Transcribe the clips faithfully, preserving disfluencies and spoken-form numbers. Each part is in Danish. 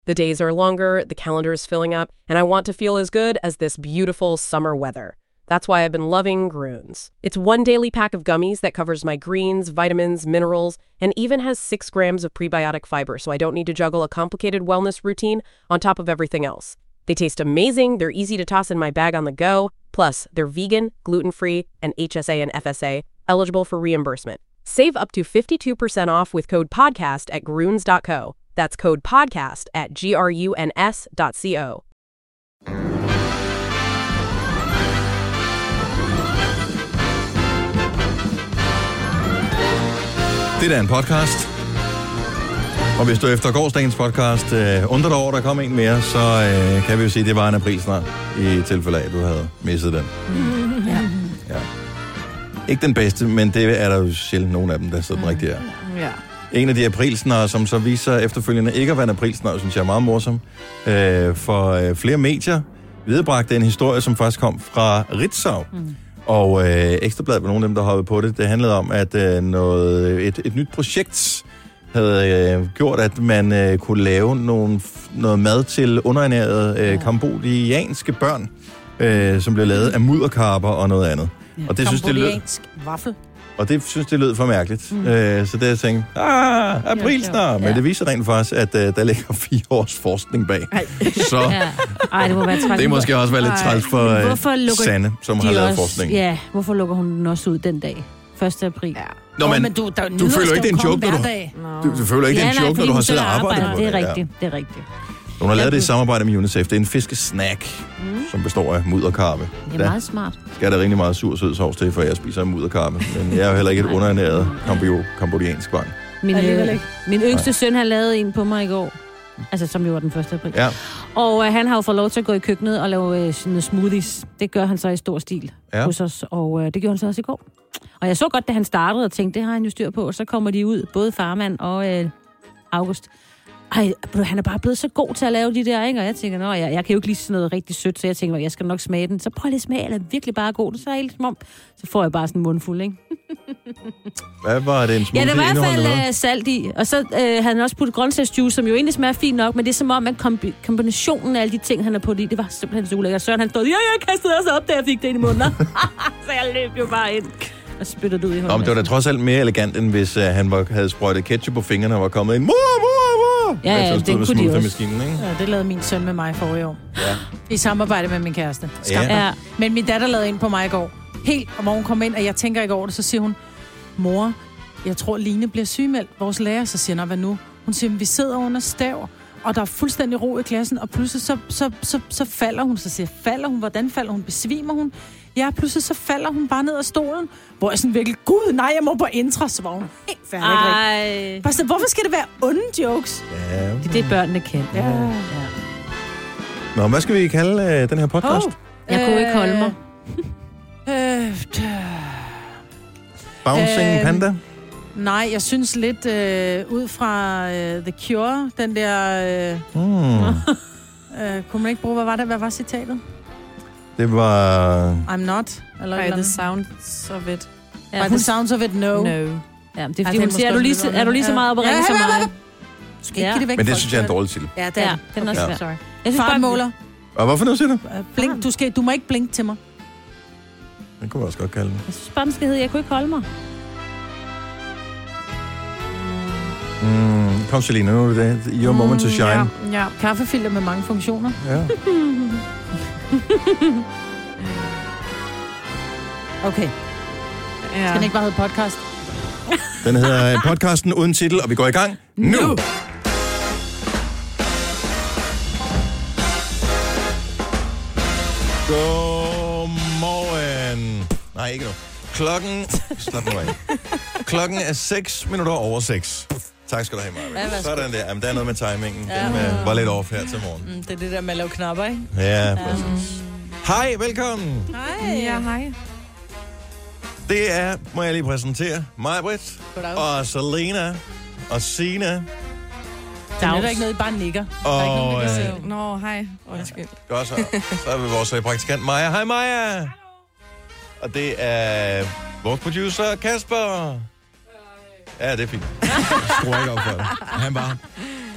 The days are longer, the calendar is filling up, and I want to feel as good as this beautiful summer weather. That's why I've been loving Grüns. It's one daily pack of gummies that covers my greens, vitamins, minerals, and even has six grams of prebiotic fiber, so I don't need to juggle a complicated wellness routine on top of everything else. They taste amazing, they're easy to toss in my bag on the go, plus they're vegan, gluten-free, and H S A and F S A, eligible for reimbursement. Save up to fifty-two percent off with code podcast at gruns dot co. That's code podcast at G R U N S dot C O. Det er en podcast. Og hvis du efter gårsdagens podcast øh, undrer dig over, der kom en mere, så øh, kan vi jo sige, at det var en aprilsnar i tilfælde af, at du havde misset den. Mm. Ja. Ja. Ikke den bedste, men det er der jo sjældent nogen af dem, der sådan mm. rigtig er. Ja. En af de aprilsnar, som så viser efterfølgende ikke at være en aprilsnar, synes jeg er meget morsom. Øh, for øh, flere medier viderebragte en historie, som faktisk kom fra Ritzau. Mm. Og øh, Ekstrabladet var nogle af dem, der hoppede på det. Det handlede om, at øh, noget, et, et nyt projekt havde øh, gjort, at man øh, kunne lave nogle, noget mad til underernærede øh, kambodianske børn, øh, som blev lavet af mudderkarper og noget andet. Ja. Og det synes det lød, vaffel. og det synes det lød for mærkeligt. Mm. Øh, så det jeg tænkte, ah, aprilsnar. Men ja. Det viser rent faktisk, at øh, der ligger fire års forskning bag. Ej. Så ja. Ej, det må være træls. Det måske også være lidt træls for øh, Sanne, som har lavet også, forskning. Ja, hvorfor lukker hun den også ud den dag? første april. Ja. Nå, men, men du, der, du føler ikke, det er en joke, når du, du, du føler ikke, ja, det er en joke, når du har siddet og arbejdet på det. Det er rigtigt, ja. det er rigtigt. Hun har lavet det i samarbejde med UNICEF. Det er en fiskesnack, mm. som består af mudderkarpe. Det er meget smart. Skal der rigtig meget sur sød sovs til, for jeg spiser mudderkarpe. Men jeg er jo heller ikke et underernæret kambodiansk barn. Min, øh, min yngste Nej. søn har lavet en på mig i går. Altså, som jo var den første april. Ja. Og øh, han har jo fået lov til at gå i køkkenet og lave øh, sådan smoothies. Det gør han så i stor stil ja. hos os. Og øh, det gjorde han så også i går. Og jeg så godt, da han startede og tænkte, det har han jo styr på. Og så kommer de ud, både farmand og øh, August. Ej, han er bare blevet så god til at lave de der, ikke? Og jeg tænker, nå, jeg, jeg kan jo ikke lide sådan noget rigtig sødt, så jeg tænker, jeg skal nok smage den. Så prøv lige at smage, eller virkelig bare god. Så er helt som om, så får jeg bare sådan en mundfuld, ikke? Hvad var det, en smoothie? Ja, der var i hvert fald uh, salt i. Og så uh, havde han også puttet grøntsagsjuice, som jo egentlig smager fint nok, men det er som om, at kombi- kombinationen af alle de ting, han har puttet i, det var simpelthen så ulækkert. Søren, han stod, ja, jeg kastede også op, da jeg fik det ind i munden. Så jeg løb jo bare ind og spyttede ud i hånden. Nå, men det var da trods alt mere elegant, end hvis uh, han var, havde sprøjtet ketchup på fingrene og var kommet ind. Mor, mor, mor! Ja, ja, det kunne de også. Ikke? Ja, det lavede min søn med mig forrige år. Ja. I samarbejde med min kæreste. Ja. Ja. Men min datter lavede ind på mig i går. Helt, og hvor hun kom ind, og jeg tænker ikke over det, så siger hun, mor, jeg tror, Line bliver sygemeldt. Vores lærer, så siger hun, hvad nu? Hun siger, vi sidder under stav, og der er fuldstændig ro i klassen, og pludselig så, så, så, så falder hun. Så siger falder hun? Hvordan falder hun? Besvimer hun? Ja, pludselig så falder hun bare ned af stolen. Hvor jeg sådan virkelig, gud, nej, jeg må på intra, så var hun helt færdig. Ej. Bare sådan, hvorfor skal det være onde jokes? Ja. Det er det, børnene kan. Ja. ja. Nå, hvad skal vi kalde øh, den her podcast? Oh. Jeg kunne ikke holde mig. Øh, Bouncing øh, Panda? Nej, jeg synes lidt øh, ud fra øh, The Cure, den der... Øh, mm. øh, kunne man ikke bruge, hvad var det? Hvad var citatet? Det var... I'm not. Eller By the sounds of it. Ja, By the sounds of it, no. No. Ja, det er fordi, Ej, hun siger, er du lige, er du lige så meget oppe at ringe som mig? Du skal ikke give det væk. Men det synes jeg er en dårlig til. Ja, det er ja, den er også okay. Sorry. Jeg synes Fartmåler. Og hvorfor nu siger du? Blink. Du, skal, du må ikke blinke til mig. Det kunne jeg også godt kalde det. Jeg synes bare, den skal hedde, jeg kunne ikke holde mig. Mm, kom, Selina, nu er det your moment to shine. Ja, ja. Kaffefilter med mange funktioner. Ja. Okay. Ja. Skal den ikke bare hedde podcast? Den hedder podcasten uden titel, og vi går i gang nu. nu. Godmorgen. Nej, ikke nu. Klokken... Slap nu af. Klokken er seks minutter over seks. Tak skal du have, Maja. Ja, sådan der. Jamen, der er noget med timingen. Ja. Den uh, var lidt off her til morgen. Mm, det er det der med at lave knapper, ikke? Ja, præcis. Um. Hej, velkommen. Hej. Ja, hej. Det er, må jeg lige præsentere, Maj-Brit og Selena og Sina. Der er ikke noget, I bare nikker. Og... Øh, Nå, hej. Undskyld. Godt så. Så er vi vores praktikant Maja. Hej, Maja. Og det er vores producer, Kasper. Ja, det er fint. Jeg skruer ikke op for det. Han bare...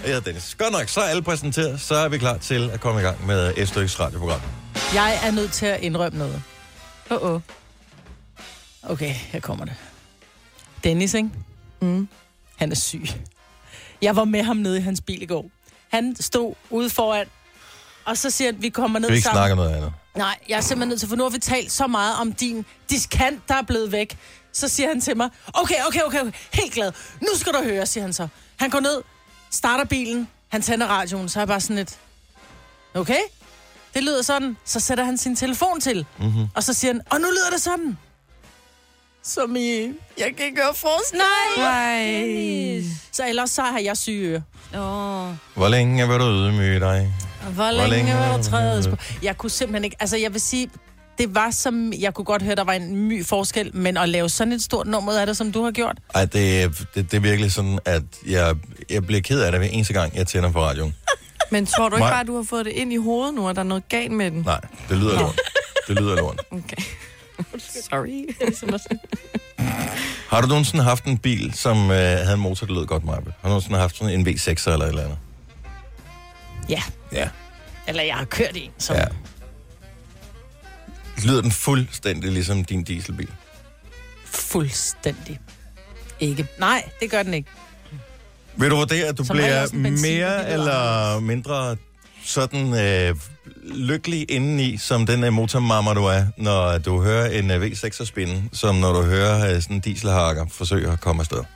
Jeg hedder Dennis. Godt nok, så er alle præsenteret. Så er vi klar til at komme i gang med Estøks radioprogram. Jeg er nødt til at indrømme noget. Åh, oh, oh. Okay, her kommer det. Dennis, ikke? Mm. Han er syg. Jeg var med ham nede i hans bil i går. Han stod ude foran, og så siger han, vi kommer ned Vi ikke sammen. snakke noget andet. Nej, jeg er simpelthen nødt til, for nu har vi talt så meget om din diskant, der er blevet væk. Så siger han til mig, okay, okay, okay, okay, helt glad. Nu skal du høre, siger han så. Han går ned, starter bilen, han tænder radioen, så er jeg bare sådan lidt, okay, det lyder sådan. Så sætter han sin telefon til, Mm-hmm. og så siger han, og nu lyder det sådan. Som i, jeg kan ikke høre forskel. Nej. Så ellers så har jeg syge ører. Åh. Hvor længe vil du ydmyge dig? Hvor længe, længe var der træet på? Jeg kunne simpelthen ikke, altså jeg vil sige, det var som, jeg kunne godt høre, der var en my forskel, men at lave sådan et stort nummer af det, som du har gjort. Ej, det, er- det, det er virkelig sådan, at jeg, jeg bliver ked af det hver eneste gang, jeg tænder på radioen. Men tror du ikke Mig- bare, at du har fået det ind i hovedet nu, og der er noget galt med den? Nej, det lyder lort. Det lyder lort. Okay. Sorry. Har du nogensinde haft en bil, som øh, havde en motor, der lød godt, Maja? Har du nogensinde haft sådan en V sekser eller et eller andet? Ja, Ja. eller jeg har kørt en, som... Ja. Lyder den fuldstændig ligesom din dieselbil? Fuldstændig. Ikke. Nej, det gør den ikke. Vil du vurdere, at du Som regel bliver også en benzinbil, mere det lyder eller mindre sådan øh, lykkelig indeni, som den øh, motormammer, du er, når du hører en øh, V sekser spinde, som når du hører øh, sådan en dieselhakker forsøge at komme afsted?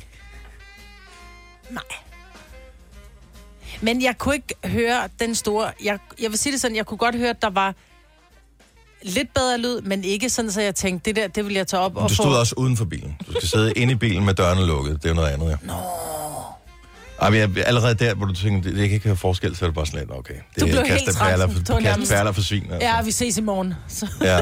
Nej. Men jeg kunne ikke høre den store... Jeg, jeg vil sige det sådan, jeg kunne godt høre, at der var lidt bedre lyd, men ikke sådan, så jeg tænkte, det der, det vil jeg tage op og Du få... stod også uden for bilen. Du skal sidde inde i bilen med dørene lukket. Det er jo noget andet, ja. Nå. Ej, men jeg, allerede der, hvor du tænker, det, jeg kan ikke høre forskel, så er det bare sådan lidt, okay. Det Du blev er helt træt. perler Det var for, kaste nærmest- perler for svin. Altså. Ja, vi ses i morgen. Så. Ja.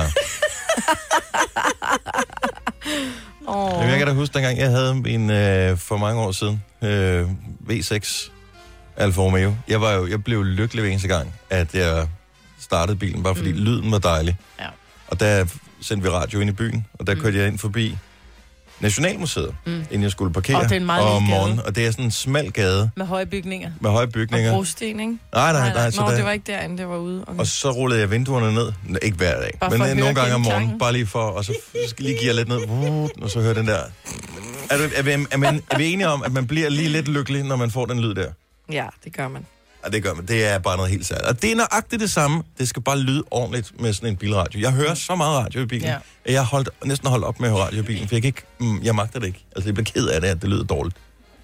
Oh. Jamen, jeg kan da huske, dengang jeg havde en øh, for mange år siden, øh, V seks Alfa Romeo. Jeg, var jo, jeg blev lykkelig hver eneste gang, at jeg startede bilen, bare fordi mm. lyden var dejlig. Ja. Og der sendte vi radio ind i byen, og der mm. kørte jeg ind forbi Nationalmuseet, mm. inden jeg skulle parkere Og det er en meget om lille morgenen. gade. Og det er sådan en smal gade Med høje bygninger. med høje Og bygninger. brosten, ikke? Nej, nej, nej. nej så Nå, der, det var ikke derinde, det var ude. Okay. Og så rullede jeg vinduerne ned. Nå, ikke hver dag, Bare men for at øh, høre nogle gange om morgenen. genklangen. Bare lige for, og så skal lige give jeg lidt ned. Og så hører den der. Er, du, er, vi, er, man, er vi enige om, at man bliver lige lidt lykkelig, når man får den lyd der? Ja, det gør man. Ja, det gør man. Det er bare noget helt særligt. Og det er nøjagtigt det samme. Det skal bare lyde ordentligt med sådan en bilradio. Jeg hører så meget radio i bilen, Ja. at jeg har holdt, næsten holdt op med at høre radio i bilen, for jeg, kan ikke, mm, jeg magter det ikke. Altså, jeg bliver ked af det, at det lyder dårligt.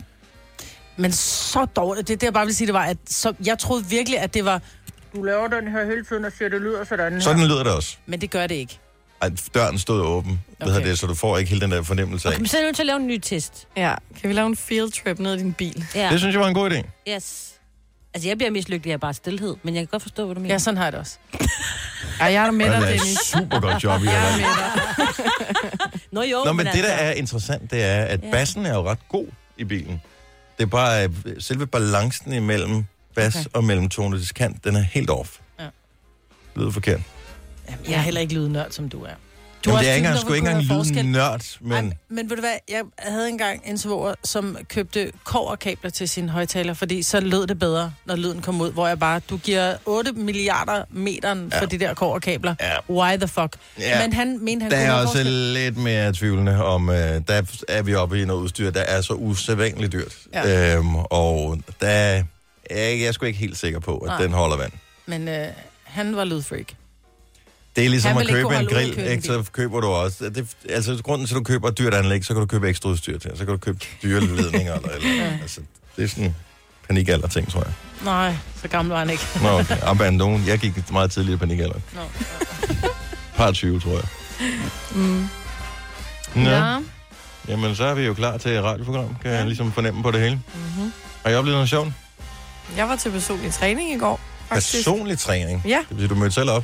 Men så dårligt. Det, det jeg bare vil sige, det var, at så, jeg troede virkelig, at det var... Du laver den her hele tiden og siger, det lyder sådan her. Sådan lyder det også. Men det gør det ikke. Ej, døren stod åben, okay. Okay. det, så du får ikke hele den der fornemmelse af. Okay, men så er du nødt til at lave en ny test. Ja, kan vi lave en field trip ned i din bil? Ja. Det synes jeg var en god idé. Yes. Altså, jeg bliver mislykkelig af bare stillhed, men jeg kan godt forstå, hvad du mener. Ja, sådan har jeg det også. Ja, jeg er der med dig, Det er Dennis. et super godt job, I Jeg har er lavet. med dig. Nå jo, Nå, men det, der altså, er interessant, det er, at Ja. bassen er jo ret god i bilen. Det er bare øh, selve balancen imellem bas okay. og mellem tone diskant, den er helt off. Ja. Lyder forkert. Jamen, jeg er heller ikke lydnørd, som du er. Du har Jamen, det er ikke fint, engang, når sgu du ikke kunne engang høre lyde forskel. nørd, men... Ej, men ved du hvad, jeg havde engang en svoger, som købte kobberkabler til sine højtaler, fordi så lød det bedre, når lyden kom ud, hvor jeg bare, du giver otte milliarder meteren for Ja. de der kobberkabler. Ja. Why the fuck? Ja. Men han mente, han Der kunne er høre også forskel. lidt mere tvivlende om, øh, der er vi oppe i noget udstyr, der er så usædvanligt dyrt. Ja. Øhm, og der er jeg, jeg er sgu ikke helt sikker på, at Nej. den holder vand. Men øh, han var lydfreak. Det er ligesom Han at vil ikke købe kunne en holde ud grill, at køre en ikke? Så køber du også... Det, altså, grunden til, at du køber et dyrt anlæg, så kan du købe ekstra udstyr til. Så kan du købe dyre ledninger eller, eller Ja. altså, det er sådan panikalder ting, tror jeg. Nej, så gammel var han ikke. Nå, okay. Abandon. Jeg gik meget tidligere i panikalder. Nå. Par tyve, tror jeg. Mm. Nå. Ja. Jamen, så er vi jo klar til et radioprogram. Kan jeg ligesom fornemme på det hele. Mm-hmm. Har I oplevet noget sjovt? Jeg var til personlig træning i går, faktisk. Personlig træning? Ja. Det betyder, du mødte selv op?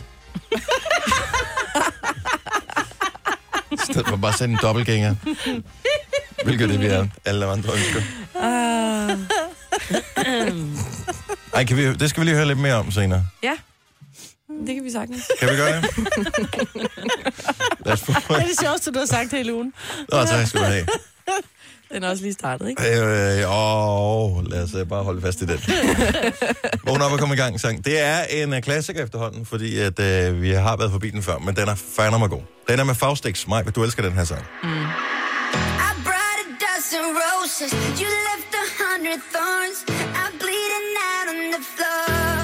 I stedet for bare at sende en dobbeltgænger. Hvilket det vi er. Alle andre ønsker. Uh, Ej, kan vi, det skal vi lige høre lidt mere om senere. ja, det kan vi sagtens. Kan vi gøre det? Lad os få... Det er det sjoveste, du har sagt hele ugen. Nå, tak skal du have. Den er også lige startet, ikke? Øh, åh, lad os uh, bare holde fast i den. Vågn op og kom i gang, sang. Det er en uh, klassiker efterhånden, fordi at, uh, vi har været forbi den før, men den er fandme god. Den er med Faustix. Maj, du elsker den her sang. Mm. I brought a dozen roses. You left a hundred thorns. I'm bleeding out on the floor.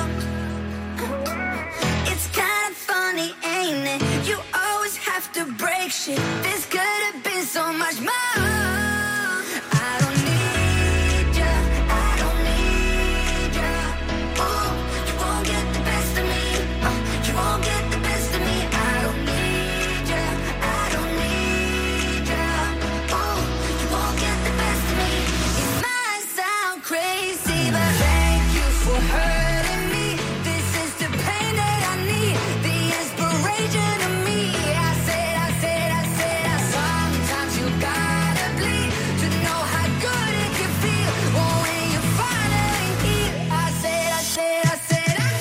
It's kind of funny, ain't it? You always have to break shit. This could have been so much more. I don't need ya. I don't need ya. Oh, you won't get the best of me. Oh, you won't get the best of me. I don't need ya. I don't need ya. Oh, you won't get the best of me. It might sound crazy, but thank you for hurting me. This is the pain that I need. The inspiration of me. I said, I said, I said, I sometimes you gotta bleed to know how good it can feel. Oh, when you finally heal. I said, I said, I said, I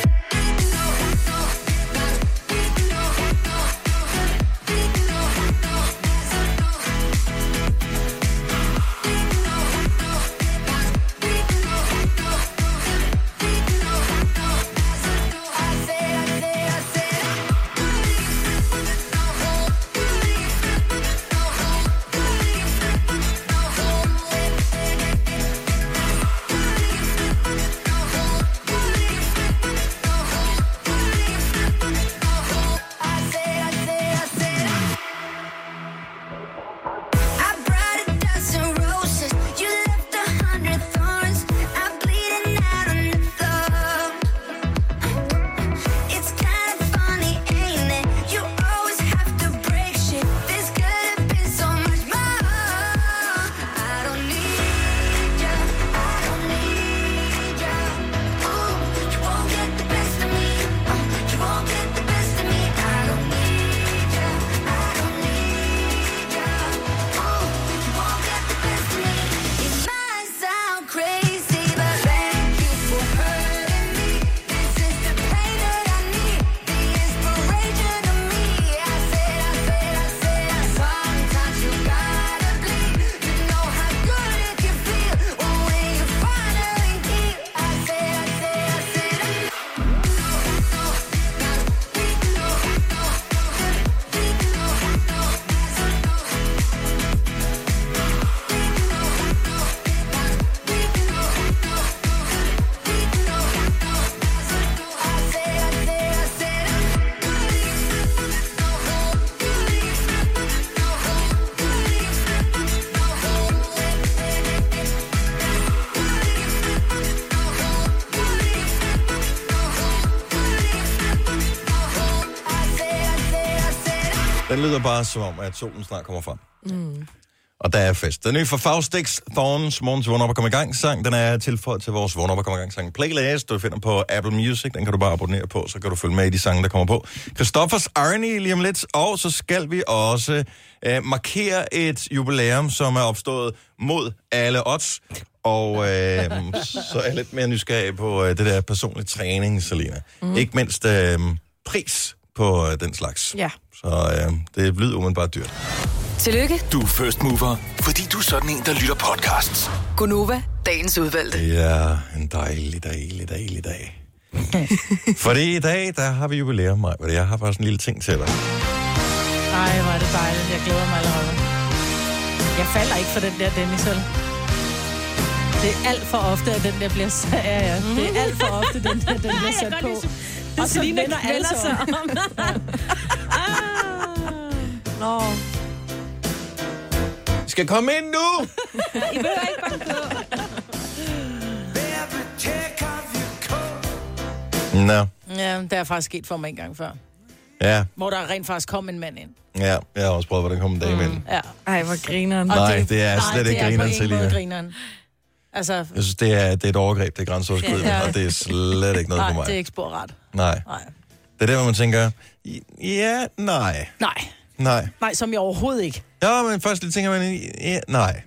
I brought a dozen roses. You left a hundred thorns. I'm bleeding out on the floor. It's kind of funny, ain't it? You always have to break shit. This could have been so much more. I don't need ya. I don't need ya. Oh, you won't get the best of me. Oh, you won't get the best of me. I don't need ya. I don't need ya. Oh, you won't get the best of me. It might sound crazy, but thank you for hurting me. This is the pain that I need. The inspiration of me. I said, I said, I said, sometimes you gotta bleed to know how good it can feel. Oh, when you finally heal. I said, I said, I said, Den lyder bare som om, at solen snart kommer frem. Mm. Og der er fest. Den nye fra Faustix, Thorns, morgens vågn op og komme i gang sang. Den er tilføjet til vores vågn op og komme i gang sang playlist. Du finder på Apple Music. Den kan du bare abonnere på, så kan du følge med i de sange, der kommer på. Christoffers Arnie lige om lidt. Og så skal vi også øh, markere et jubilæum, som er opstået mod alle odds. Og øh, så er jeg lidt mere nysgerrig på øh, det der personlige træning, Selina. Mm. Ikke mindst øh, pris på øh, den slags. Ja. Så øh, det lyder umiddelbart dyrt. Tillykke, Du er first mover, fordi du er sådan en, der lytter podcasts. Gunova, dagens udvalgte. Det er en dejlig, dejlig, dejlig dag. Fordi i dag, der har vi jubilæum, Maj. Jeg har bare sådan en lille ting til dig. Ej, hvor er det dejligt. Jeg glæder mig allerede. Jeg falder ikke for den der Dennis, vel? Det er alt for ofte, at den der bliver sat. Ja, ja. Det er alt for ofte, den der den bliver sat på. Og så vender alle sig om. Nå. I skal komme ind nu! I behøver ikke banke på. Nå, Ja, det er faktisk sket for mig en gang før. ja, Hvor der rent faktisk kom en mand ind. ja. Jeg har også prøvet, hvordan kom en dame ind. Ja. Ej, hvor grineren. Og Nej, det er nej, slet ikke det er grineren, på ingen måde Selina. grineren. Altså, Jeg synes, det er, det er et overgreb, det er grænseoverskridende, Ja. og det er slet ikke noget nej, for mig. det er ikke spor ret. Nej. Nej. Det er der, hvor man tænker, ja, nej, Nej. nej. Nej, som jeg overhovedet ikke. Ja, men først lige tænker man, ja, nej.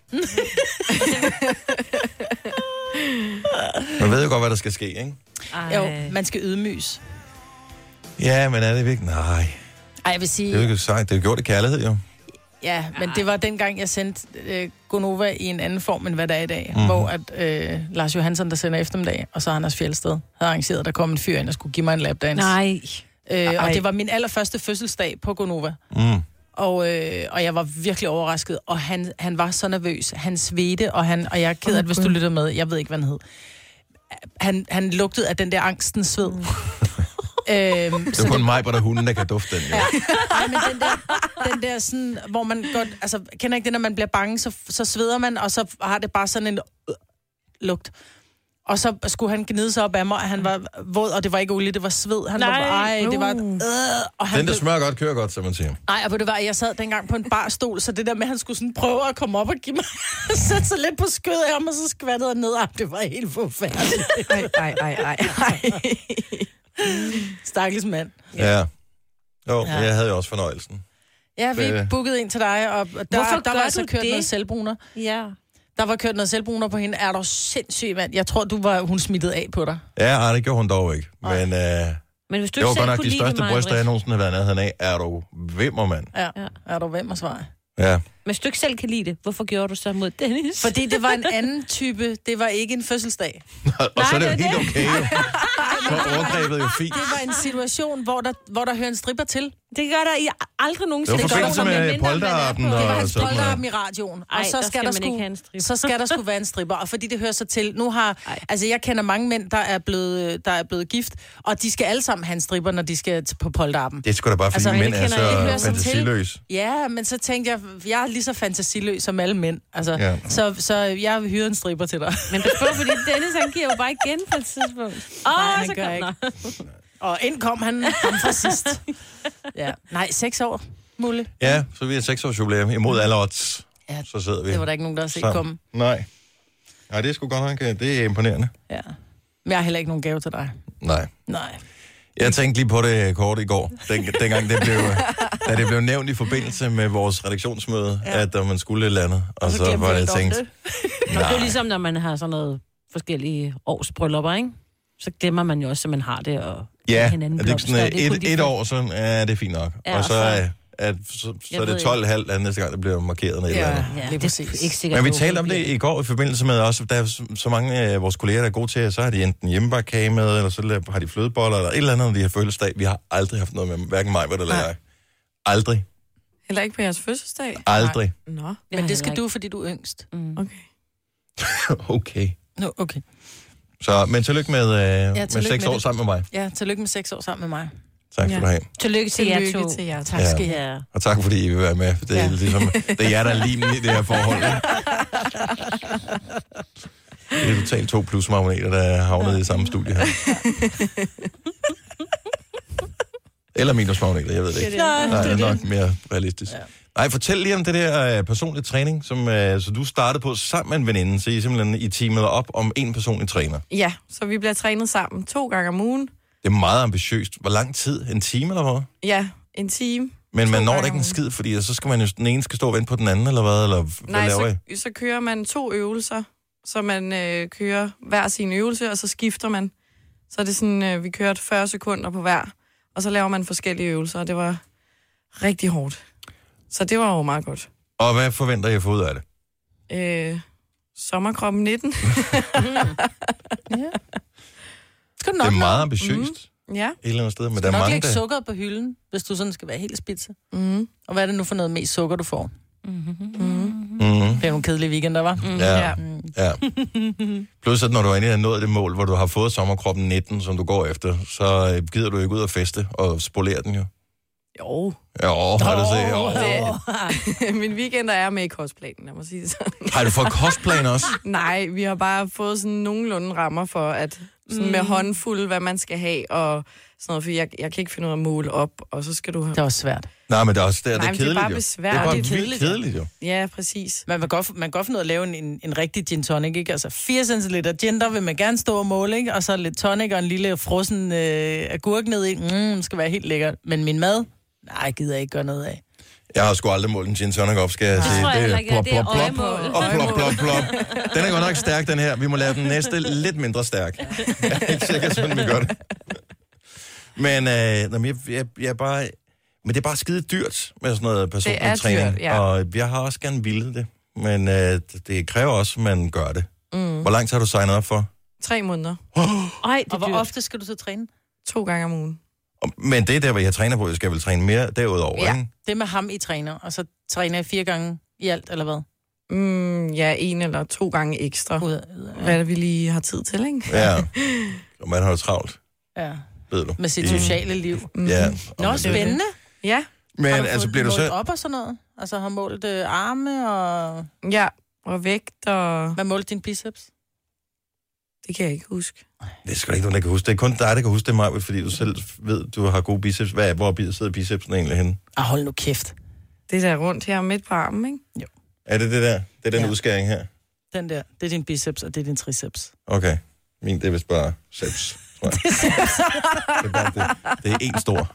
Man ved jo godt, hvad der skal ske, ikke? Ej. Jo, man skal ydmyges. Ja, men er det virkelig? Nej. Ej, jeg vil sige... Det er jo ikke sagt. Det er jo gjort i kærlighed, jo. Ja, men det var dengang, jeg sendte øh, Gonova i en anden form, end hvad der er i dag. Mm. Hvor at, øh, Lars Johansson, der sender eftermiddag, og så Anders Fjeldsted, havde arrangeret, at der kom en fyr ind og skulle give mig en lapdance. Nej. Øh, og det var min allerførste fødselsdag på Gonova. Mm. Og, øh, og jeg var virkelig overrasket, og han, han var så nervøs. Han svedte, og, han, og jeg er ked af, at hvis du lytter med, jeg ved ikke, hvad han hed. Han, han lugtede af den der angstens sved. Mm. øhm, det er kun mig, hvor der hunden, der kan dufte den. Ja. Ja. Ej, men den der, den der sådan, hvor man godt, altså, kender ikke det, når man bliver bange, så, så sveder man, og så har det bare sådan en øh, lugt. Og så skulle han gnide sig op af mig, og han var våd, og det var ikke olie, det var sved. Han Nej. var ej, det var øh, og han Den, der blev, smører godt, kører godt, som man siger. nej, og ved du hvad, jeg sad dengang på en barstol, så det der med, at han skulle sådan prøve at komme op og give mig, sætte sig lidt på skødet af ham, og så skvattede han ned, det var helt forfærdeligt. Ej, ej, ej, ej, ej. Stakkels mand. Ja. Jo, Ja. jeg havde jo også fornøjelsen. Ja, vi Øh. bookede en til dig, og der, Hvorfor der gør var altså du kørt det? noget selvbruner. Ja. Der var kørt noget selvbruner på hende. Er du sindssyg, mand? Jeg tror, du var, hun smittede af på dig. Ja, ej, det gjorde hun dog ikke. Men øh, Men hvis du det var ikke selv godt nok kunne de lide største det, bryster, jeg Maj-Brit. nogensinde har været nærheden af. Er du vimmer, mand? Ja. Ja. Er du hvem at svare? Ja. Hvis du ikke selv kan lide det, hvorfor gjorde du så mod Dennis? Fordi det var en anden type. Det var ikke en fødselsdag. Og så er det jo det er helt okay, jo. Så er overgrebet jo fint. Det var en situation, hvor der, hvor der hører en stripper til. Det gør der i aldrig nogensinde. Det var gør forbindelse der, med medmindre man er polterappen på- og- Det var hans sådan noget. polterappen i radioen. Ej, og så der skal, skal der man ikke have en sgu, stripper. så skal der skulle være en stripper. Og fordi det hører sig til. Nu har, Ej. altså jeg kender mange mænd, der er blevet, der er blevet gift. Og de skal alle sammen have en stripper, når de skal t- på polterappen. Det er sgu da bare, fordi Altså, altså, mænd det er kender jeg. Det hører så sig til. fantasiløse. Ja, men så tænkte jeg, jeg er lige så fantasiløs som alle mænd. Altså, Ja. ja. så, så jeg vil hyre en stripper til dig. Men pas på, fordi Dennis, han giver jo bare igen på et tidspunkt. Åh, Nej, han så gør kom- ikke. Nå. Og ind kom han, ham fra sidst. Ja. Nej, seks år, Mulle. Ja, så vi er seks års jubilæum imod alle odds. Ja, Så sidder vi det var der ikke nogen, der har set sammen. komme. Nej. Nej, det er sgu godt nok, det er imponerende. Ja. Men jeg har heller ikke nogen gave til dig. Nej. Nej. Jeg tænkte lige på det kort i går, den, dengang det blev, da det blev nævnt i forbindelse med vores redaktionsmøde, ja. at der man skulle et eller andet. Og, og så, så var det tænkt, Nå, det er jo ligesom, når man har sådan noget forskellige års bryllupper, ikke? Så glemmer man jo også, at man har det, og ja, hinanden er det ikke sådan, blomster, og et, kun de et få- år, så er det fint nok. Ja, og så, og så- er, at, så, så Jeg er det ved tolv komma fem næste gang, det bliver markeret med et eller andet. Ja, Lige det er præcis. ikke sikkert. Men vi det talte om det bliver- i går i forbindelse med også, der er så- så mange af vores kolleger, der er gode til, så har de enten hjemmebagkage med, eller så la- har de flødeboller, eller et eller andet, når de har fødselsdag. Vi har aldrig haft noget med, hverken mig eller jeg. Aldrig. Heller ikke på jeres fødselsdag? Aldrig. Nå, Jeg Men har det skal heller du, fordi du er yngst. Mm. okay. Okay. Nå, okay. Så, men tillykke med, øh, ja, med tillykke seks med år det. sammen med mig. Ja, tillykke med seks år sammen med mig. Tak skal Ja. du have. Tillykke til jer Tillykke to. til jer. Tak Ja. skal I have. Ja. Og tak fordi I vil være med. Det er, Ja. ligesom, det er jer, der er limen i det her forhold. Ikke? Det er totalt to plusmagneter, der er havnet i samme studie her. Eller minusmagneter, jeg ved det ikke. Ja, Nej, det er nok det. mere realistisk. Ja. Nej, fortæl lige om det der uh, personlige træning, som uh, så du startede på sammen med en veninde, så I simpelthen I teamet op om en personlig træner. Ja, så vi bliver trænet sammen to gange om ugen. Det er meget ambitiøst. Hvor lang tid? En time eller hvad? Ja, en time. Men To man når gange da ikke om en ugen. skid, fordi så skal man jo, den ene skal stå og vente på den anden, eller hvad? Eller hvad Nej, laver I? så, så kører man to øvelser, så man øh, kører hver sin øvelse, og så skifter man. Så er det sådan, øh, vi kørte fyrre sekunder på hver, og så laver man forskellige øvelser, og det var rigtig hårdt. Så det var jo meget godt. Og hvad forventer I at få ud af det? Øh, sommerkroppen nitten. Skal du Det nok er nå? meget ambitiøst mm. Ja. et eller andet sted, men Du der er nok mange, lægge der... sukkeret på hylden, hvis du sådan skal være helt spidse. Mm. Og hvad er det nu for noget mest sukker, du får? Mm. Mm. Det er nogle kedelige weekender, var. Mm. Ja, Ja. ja. Plus at når du endelig har nået det mål, hvor du har fået sommerkroppen nitten, som du går efter, så øh, gider du ikke ud og feste og spolere den jo. Jo. Jo, har du set? Jo. Det, min weekender er med i cosplayen, lad mig sige det sådan. Har du fået kostplan også? Nej, vi har bare fået sådan nogenlunde rammer for, at sådan mm. med håndfuld, hvad man skal have, og sådan noget, for jeg, jeg kan ikke finde ud af at måle op, og så skal du have... Det var svært. Nej, men det er også det, er, Nej, det er men det er kedeligt bare jo. besværligt. Det er bare Det er vildt kedeligt, ja. kedeligt jo. Ja, præcis. Man kan godt, man kan godt finde ud af at lave en, en rigtig gin tonic, ikke? Altså fire centiliter gin, der vil man gerne stå og måle, ikke? Og så lidt tonic og en lille frossen øh, agurk ned i. Mm, det skal være helt lækkert. Men min mad, nej, gider jeg ikke gøre noget af. Jeg har sgu aldrig målt en gin tonic op, skal jeg sige. tror jeg heller ikke, plop, det er plop, plop, øjemål. og plop, plop, plop. Den er godt nok stærk, den her. Vi må lave den næste lidt mindre stærk. Jeg er ikke sikker, sådan vi gør det. Men øh, jeg, jeg, jeg er bare... Men det er bare skide dyrt med sådan noget personlig Det er træning. dyrt, ja. Og jeg har også gerne ville det. Men øh, det kræver også, at man gør det. Mm. Hvor lang tid har du signet op for? Tre måneder. Ej, det Og er hvor dyrt. ofte skal du så træne? To gange om ugen. Men det er der, hvor jeg træner på. Jeg skal vel træne mere derudover, Ja. ikke? Det er med ham, I træner, og så træner jeg fire gange i alt, eller hvad? Mm, ja, en eller to gange ekstra. Ud af, Hvad er det, vi lige har tid til, ikke? Ja. Og man har jo travlt, ja. ved du. Med sit I- sociale liv. Ja. og Nå, med det. spændende. Ja, Men Har du altså, fået bliver du målt så... op og sådan noget? Altså har målt øh, arme, og ja. Og vægt, og hvad målte din biceps? det kan jeg ikke huske. Det er sgu da ikke nogen, der kan huske. Det er kun dig, der kan huske det, Maja, fordi du selv ved, du har gode biceps. Hvad, hvor sidder bicepsen egentlig henne? Ah, hold nu kæft. Det der rundt her midt på armen, ikke? Er det det der? Det er den Ja. ja. udskæring her? Den der, det er din biceps, og det er din triceps. Okay. Min, det er vist bare seps, tror jeg. det, er bare, det, det er en stor.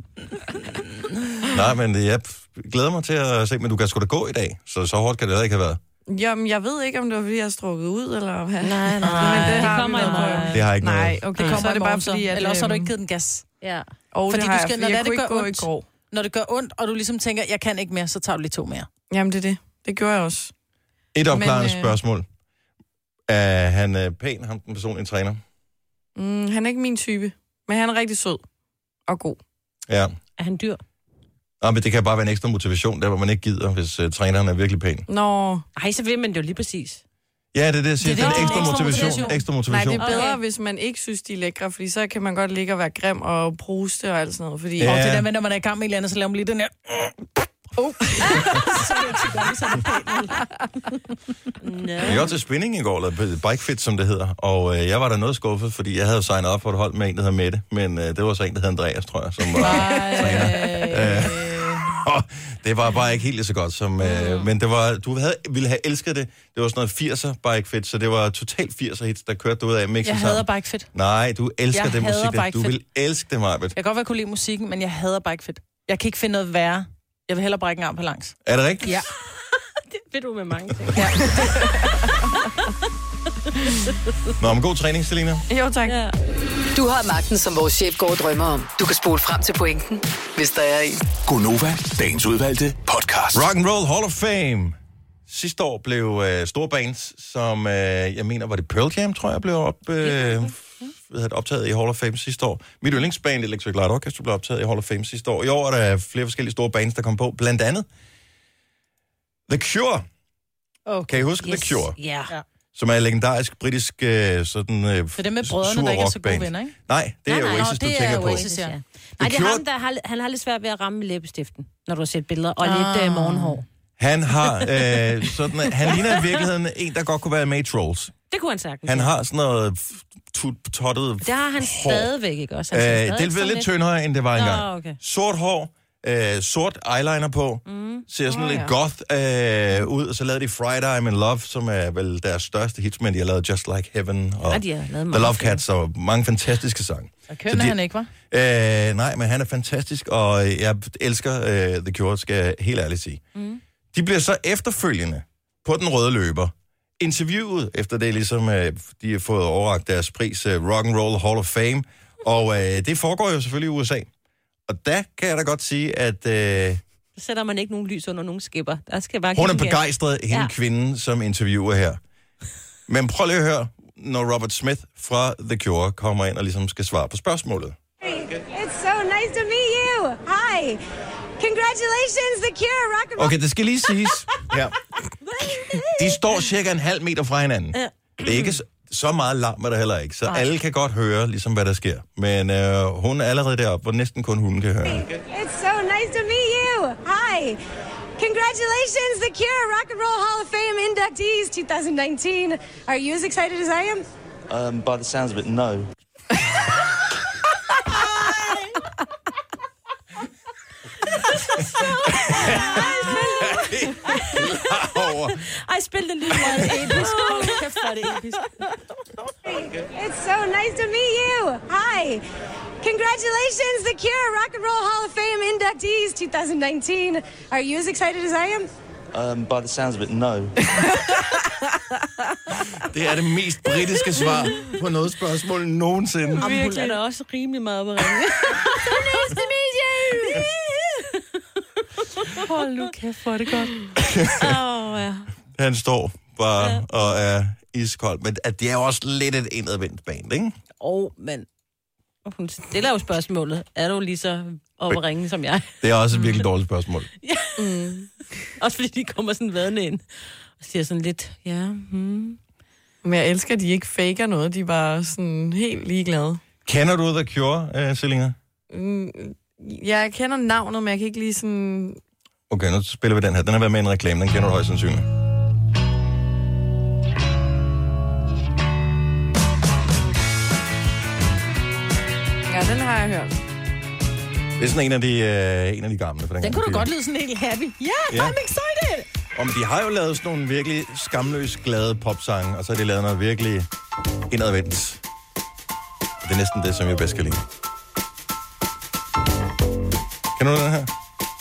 Nej, men det, jeg glæder mig til at se, men du kan sgu da gå i dag, så så hårdt kan det da ikke have været. Jamen, jeg ved ikke, om det var, fordi jeg har strukket ud, eller hvad. Nej, nej, Men det, det har kommer vi i været morgen. Det har ikke Nej, noget. okay, Det så kommer er det bare morgen, fordi, så. at... Eller også har du ikke øhm, givet den gas. Ja. Og Fordi det du har skal- jeg, når fordi det er, jeg det kunne gør ikke gå i ondt. går. Når det gør ondt, og du ligesom tænker, jeg kan ikke mere, så tager du lige to mere. Jamen, det er det. Det gjorde jeg også. Et opklarende Men, øh, spørgsmål. Er han øh, pæn, ham den personlige træner? Mm, han er ikke min type, men han er rigtig sød og god. Ja. Er han dyr? Nå, men det kan bare være en ekstra motivation, der hvor man ikke gider, hvis uh, træneren er virkelig pæn. Nå, Ej, så vil man det jo lige præcis. Ja, det er det, jeg siger. Det er Det er en det, ekstra ekstra motivation. motivation. Ekstra nej, motivation. det er bedre, Okay. hvis man ikke synes, de er lækre, fordi så kan man godt ligge og være grim og bruste og alt sådan noget. Fordi Ja. Og det der med, når man er i gang med et eller andet, så laver man lige den her... Oh. så er det ikke så godt, så er det pænt. Nå. Jeg var til spinning i går, eller bike fit, som det hedder, og øh, jeg var da noget skuffet, fordi jeg havde signet op for et hold med en, der hedder Mette, men øh, det var så en, der hedder Andreas, tror jeg, som var træner. Øh, og det var bare ikke helt lige så godt som... Øh, men det var, du havde, ville have elsket det. Det var sådan noget firser bike fit, så det var totalt firser hits, der kørte ud af mixet Jeg sammen. hader bikefit. Nej, du elsker Jeg det hader musik. der. bike Du fit. vil elske det, Marbet. Jeg kan godt være, kunne lide musikken, men jeg hader bikefit. Jeg kan ikke finde noget værre. Jeg vil hellere brække en arm på langs. Er det rigtigt? Ja. Det ved du med mange ting. Ja. Nå, men god træning, Selina. Jo, tak. Ja. Du har magten, som vores chef går og drømmer om. Du kan spole frem til pointen, hvis der er en. Gonova, dagens udvalgte podcast. Rock and Roll Hall of Fame. Sidste år blev øh, store bands, som øh, jeg mener, var det Pearl Jam, tror jeg, blev op, øh, ved at optaget i Hall of Fame sidste år. Mit yndlingsband, Electric Light Orchestra, blev optaget i Hall of Fame sidste år. I år er der flere forskellige store bands, der kom på. Blandt andet The Cure. Okay. Kan I huske yes. The Cure? Ja. Ja. Som er en legendarisk britisk øh, sådan, øh, For det med brødrene, der ikke er så gode venner, ikke? Nej, det er Nej, nej, Oasis, nå, du det tænker er på. Oasis. ja. Nej, det er Cure- ham, der har, han har lidt svært ved at ramme med læbestiften, når du har set billeder, og Ah. lidt uh, morgenhår. Han har øh, sådan, han ligner i virkeligheden en, der godt kunne være med i Trolls. Det kunne han sagtens. Han har sådan noget tottet Det har han hår. stadigvæk, ikke også? Øh, Han ser det stadig er sådan lidt tyndere, end det var Nå, engang. okay. Sort hår, øh, sort eyeliner på, mm. ser sådan Åh, lidt ja. goth øh, ud, og så lavede de Friday I'm in Love, som er vel deres største hits, men de har lavet Just Like Heaven, og Ja, de har lavet The mange Love film. Cats, og mange fantastiske sange. Og Så kønner de- han ikke, var? Øh, nej, men han er fantastisk, og jeg elsker øh, The Cure, skal jeg helt ærligt sige. Mm. De bliver så efterfølgende på den røde løber interviewet, efter det ligesom, øh, de har fået overrakt deres pris, øh, Rock and Roll Hall of Fame, og øh, det foregår jo selvfølgelig i U S A. Og der kan jeg da godt sige, at øh, Så sætter man ikke nogen lys under nogen skipper. Der skal bare hun er give den gas. begejstret, hende Ja. ja. kvinden, som interviewer her. Men prøv lige at høre, når Robert Smith fra The Cure kommer ind og ligesom skal svare på spørgsmålet. It's so nice to meet you. Hi. Congratulations, The Cure, rock and roll. Okay, det skal lige siges. Ja. De står cirka en halv meter fra hinanden. Det er ikke så, så meget larm er der heller ikke, så alle kan godt høre, ligesom hvad der sker. Men øh, hun er allerede deroppe, hvor næsten kun hun kan høre. It's so nice to meet you. Hi. Congratulations, The Cure, Rock and Roll Hall of Fame inductees twenty nineteen. Are you as excited as I am? Um, by the sounds of it, no. Ej, spil det lige meget episk. Hold kæft, hvor er det episk. It's so nice to meet you. Hi. Congratulations, The Cure, Rock and Roll Hall of Fame inductees twenty nineteen. Are you as excited as I am? Um, by the sounds of it, no. Det er det mest britiske svar på noget spørgsmål nogensinde. Jamen, hun er da også rimelig meget på ringen. So nice to meet you. Hold nu kæft, hvor er det godt. oh, ja. Han står bare ja. og er iskold. Men at det er jo også lidt et indadvendt band, ikke? Åh, oh, men hun stiller jo spørgsmålet. Er du lige så oppe at ringe som jeg? Det er også et virkelig dårligt spørgsmål. Ja. Mm. Også fordi de kommer sådan vadende ind og siger sådan lidt, ja, hmm. Men jeg elsker, at de ikke faker noget. De er bare sådan helt ligeglade. Kender du The Cure, uh, Selina? Mm, ja, jeg kender navnet, men jeg kan ikke lige sådan... Okay, nu spiller vi den her. Den har været med i en reklame. Den kender du højst sandsynligt. Ja, den har jeg hørt. Det er sådan en af de, øh, en af de gamle. For den Den kunne du godt lyde sådan helt happy. Ja, yeah, Ja. I'm excited! Og de har jo lavet sådan nogle virkelig skamløs glade popsange, og så har de lavet noget virkelig indadvendt. Det er næsten det, som jeg bedst kan lide. Kender du den her?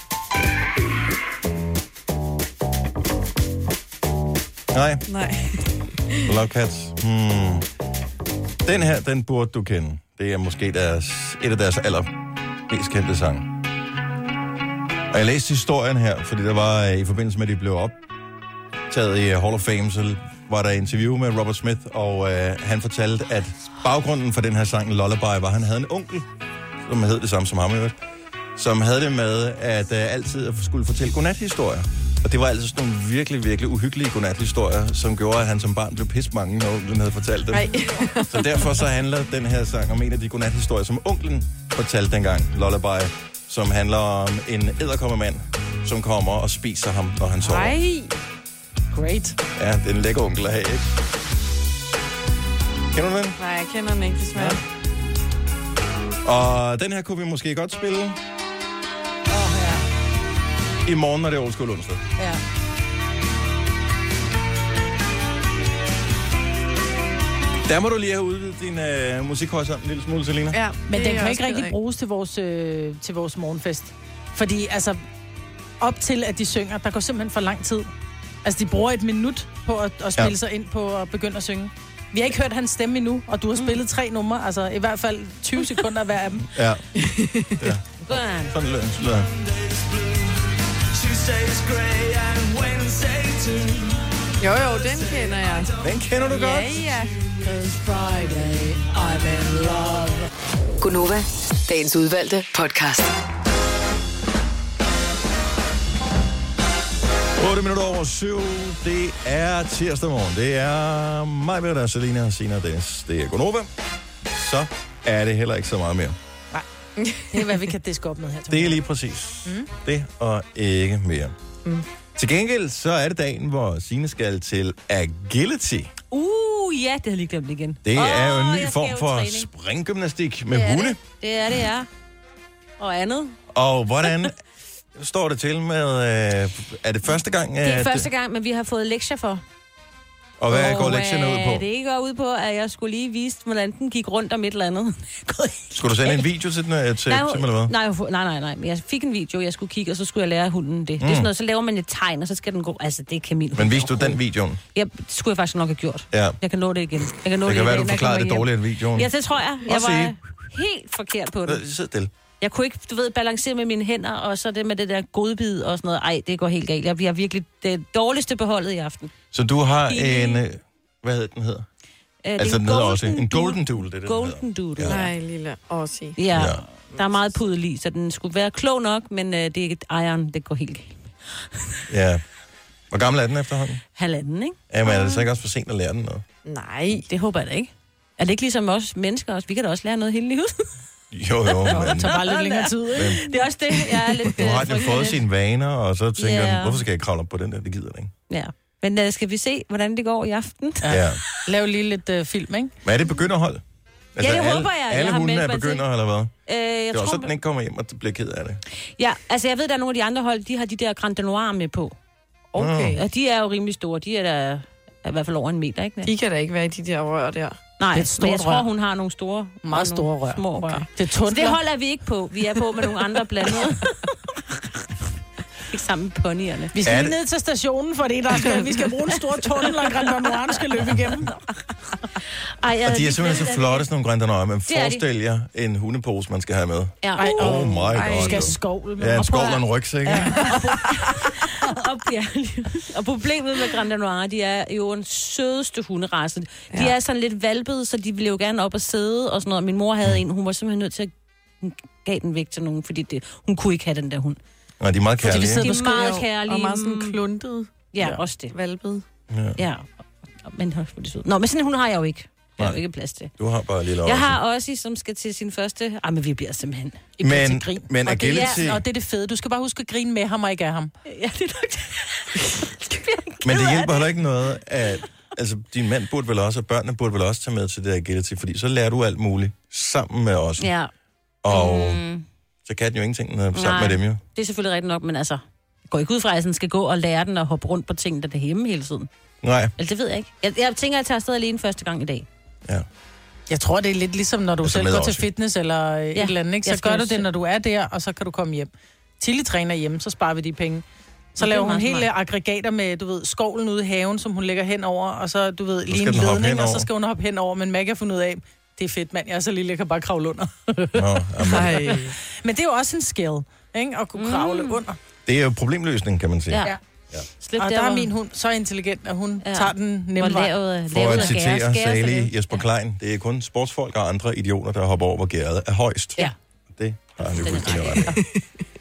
Nej. Nej. Love Cats. Hmm. Den her, den burde du kende. Det er måske deres, et af deres aller mest kendte sange. Og jeg læste historien her, fordi der var i forbindelse med, at de blev optaget i Hall of Fame, så var der et interview med Robert Smith, og øh, han fortalte, at baggrunden for den her sang, Lullaby, var, at han havde en onkel, som hed det samme som ham i øvrigt, som havde det med, at øh, altid skulle fortælle godnathistorier. Og det var altså sådan nogle virkelig, virkelig uhyggelige godnathistorier, som gjorde, at han som barn blev pissebange, når onklen havde fortalt dem. Så derfor så handler den her sang om en af de godnathistorier, som onklen fortalte dengang, Lullaby, som handler om en edderkoppemand, som kommer og spiser ham, når han sover. Nej. Great. Ja, det er en lækker onkel at have, ikke? Kender du den? Nej, jeg kender den ikke, desværre. Ja. Og den her kunne vi måske godt spille. Åh, oh, ja. I morgen, når det er Old School onsdag. Ja. Der må du lige have udvidet din øh, musikhorisont en lille smule, Selina. Ja, Men det den er kan jeg ikke også rigtig ked af. bruges til vores, øh, til vores morgenfest. Fordi altså, op til at de synger, der går simpelthen for lang tid. Altså, de bruger et minut på at, at spille Ja. ja. sig ind på at begynde at synge. Vi har ikke hørt hans stemme endnu, og du har spillet tre numre, altså i hvert fald tyve sekunder hver af dem. Ja. ja. Godt. Sådan lød sådan lød. Jo, jo, den kender jeg. Den kender du godt. Ja, ja. Gunova, dagens udvalgte podcast. otte minutter over syv. Det er tirsdag morgen. Det er mig, der er Selina, Sina og Dennis. Det er Gunova. Så er det heller ikke så meget mere. Det er, hvad vi kan diske op med her. Det er lige præcis. Mm. Det og ikke mere. Mm. Til gengæld, så er det dagen, hvor Signe skal til agility. Uh, ja, det havde jeg lige glemt igen. Det Åh, er jo en ny jeg skal form jo for træning. springgymnastik med Det er hunde. Det. det er det, ja. Og andet. Og hvordan står det til med... Øh, er det første gang? Det er at- første gang, men vi har fået lektier for. Og hvad går Og, lektierne ud på? øh, Det går ud på, at jeg skulle lige vise, hvordan den gik rundt om et eller andet. Skulle du sende en video til den, øh, til, nej, til eller hvad? nej, nej, nej, nej. Jeg fik en video, jeg skulle kigge, og så skulle jeg lære hunden det. Mm. Det er sådan noget, så laver man et tegn, og så skal den gå... Altså, det kan min Men viste du den videoen? Ja, det skulle jeg faktisk nok have gjort. Ja. Jeg kan nå det igen. Jeg kan nå Det det, kan være, igen, du når jeg forklarede kommer det hjem. dårligt i videoen. Ja, det tror jeg. Jeg Også var sige. helt forkert på det. Øh, Sid stille. Jeg kunne ikke, du ved, balancere med mine hænder, og så det med det der godbid og sådan noget. Ej, det går helt galt. Jeg bliver virkelig det dårligste beholdet i aften. Så du har I- en... øh, Hvad hedder den hedder? Øh, det Altså, er den hedder også en golden doodle, det er det, den Golden doodle. Ja. Nej, lille Aussie. Ja. ja, der er meget pudel i, så den skulle være klog nok, men øh, det er ikke et iron, det går helt galt. Ja. Hvor gammel er den efterhånden? Halvanden, ikke? Jamen, er det så ikke også for sent at lære den noget? Nej. Det håber jeg da ikke. Er det ikke ligesom os mennesker også? Vi kan da også lære noget hele livet. Jo, jo, men... Det tager bare lidt længere tid, ikke? Det er også det, jeg er lidt... Nu har øh, den jo frygtelig fået ved. sine vaner, og så tænker Ja. den, hvorfor skal jeg kravle op på den der? Det gider den ikke. Ja. Men uh, skal vi se, hvordan det går i aften? Ja. ja. Lav lige lidt uh, film, ikke? Men er det begynderhold? Ja, det alle, håber jeg. Alle Jeg har hunde meldt er mig til. begynder, eller hvad? Øh, jeg Det er tror, også, at den ikke kommer hjem og bliver ked af det. Ja, altså jeg ved, der er nogle af de andre hold, de har de der Grand Noir med på. Okay. Og de er jo rimelig store. De er der er i hvert fald over en meter, ikke? De kan da ikke være i de der rør der. Nej, Det er et stort men jeg tror, rør. hun har nogle store... Meget og store nogle rør. Små Okay. rør. Det er Så tundler. det holder vi ikke på. Vi er på med nogle andre blandede. Ikke sammen med ponyerne. Vi skal Er lige det- ned til stationen, fordi der skal, vi skal bruge en stor tunnel, og Grand Noir skal løbe igennem. Ej, jeg Og de er lige simpelthen så glemt, flotte, sådan nogle Grand Danois. Men Det er de. forestil jer en hundepose, man skal have med. Ja. Ej, Oh my Ej, god. du skal skovle med. Ja, en Og skål prøv og en rygsæk. Ja. og, ja, og problemet med Grand Danois, de er jo en sødeste hunderace. De ja. er sådan lidt valpede, så de ville jo gerne op og sidde og sådan noget. Min mor havde en, hun var simpelthen nødt til at hun gav den væk til nogen, fordi det, hun kunne ikke have den der hund. Nej, de er meget kærlige. de ikke? er meget kærlige. Og meget sådan kluntet. Ja, ja. Også det. Valpet. Ja. Ja. Men, Nå, men sådan en hund har jeg jo ikke. Jeg har jo ikke plads til. Du har bare lille Jeg også. har også, som skal til sin første... Ej, men vi bliver simpelthen... I bliver Men- til grin. men og, det, agility- ja, og det er det fede. Du skal bare huske at grine med ham og ikke af ham. Ja, det er nok det. Men det hjælper heller ikke noget, at altså, din mand burde vel også, og børnene burde vel også tage med til det agility, fordi så lærer du alt muligt sammen med os. Ja. Og Mm. så kan den jo ingenting øh, sammen Nej. med dem jo. Det er selvfølgelig rigtigt nok, men altså... Jeg går ikke ud fra, at jeg sådan skal gå og lære den at hoppe rundt på ting, der er hjemme hele tiden. Nej. Eller det ved jeg ikke. Jeg, jeg tænker, at jeg tager afsted alene første gang i dag. Ja. Jeg tror, det er lidt ligesom, når du Altså selv med går også. til fitness eller ja, et eller andet, ikke? jeg Så skal gør du også- det, når du er der, og så kan du komme hjem. Tilly træner hjemme, så sparer vi de penge. Så det er laver hun meget hele smart. aggregater med, du ved, skovlen ude i haven, som hun lægger hen over, og så, du ved, lige skal en den hoppe ledning, og henover. så skal hun hoppe hen over. Men Maggie har fundet ud af, det er fedt, mand, jeg er så lille, jeg kan bare kravle under. Nå, jamen, Men det er jo også en skill, ikke? At kunne kravle Mm. under. det er jo problemløsning, kan man sige. Ja. Ja. Slip Og der, der er hvor- min hund så intelligent, at hun Ja. ja. tager den hvor nemme vej. lavet, For lavet at af citere gære- skære sig salig det. Jesper Klein, det er kun sportsfolk og andre idioter, der hopper over, hvor gæret er højst. Ja. Det har han jo Den er fuldstændig ret i.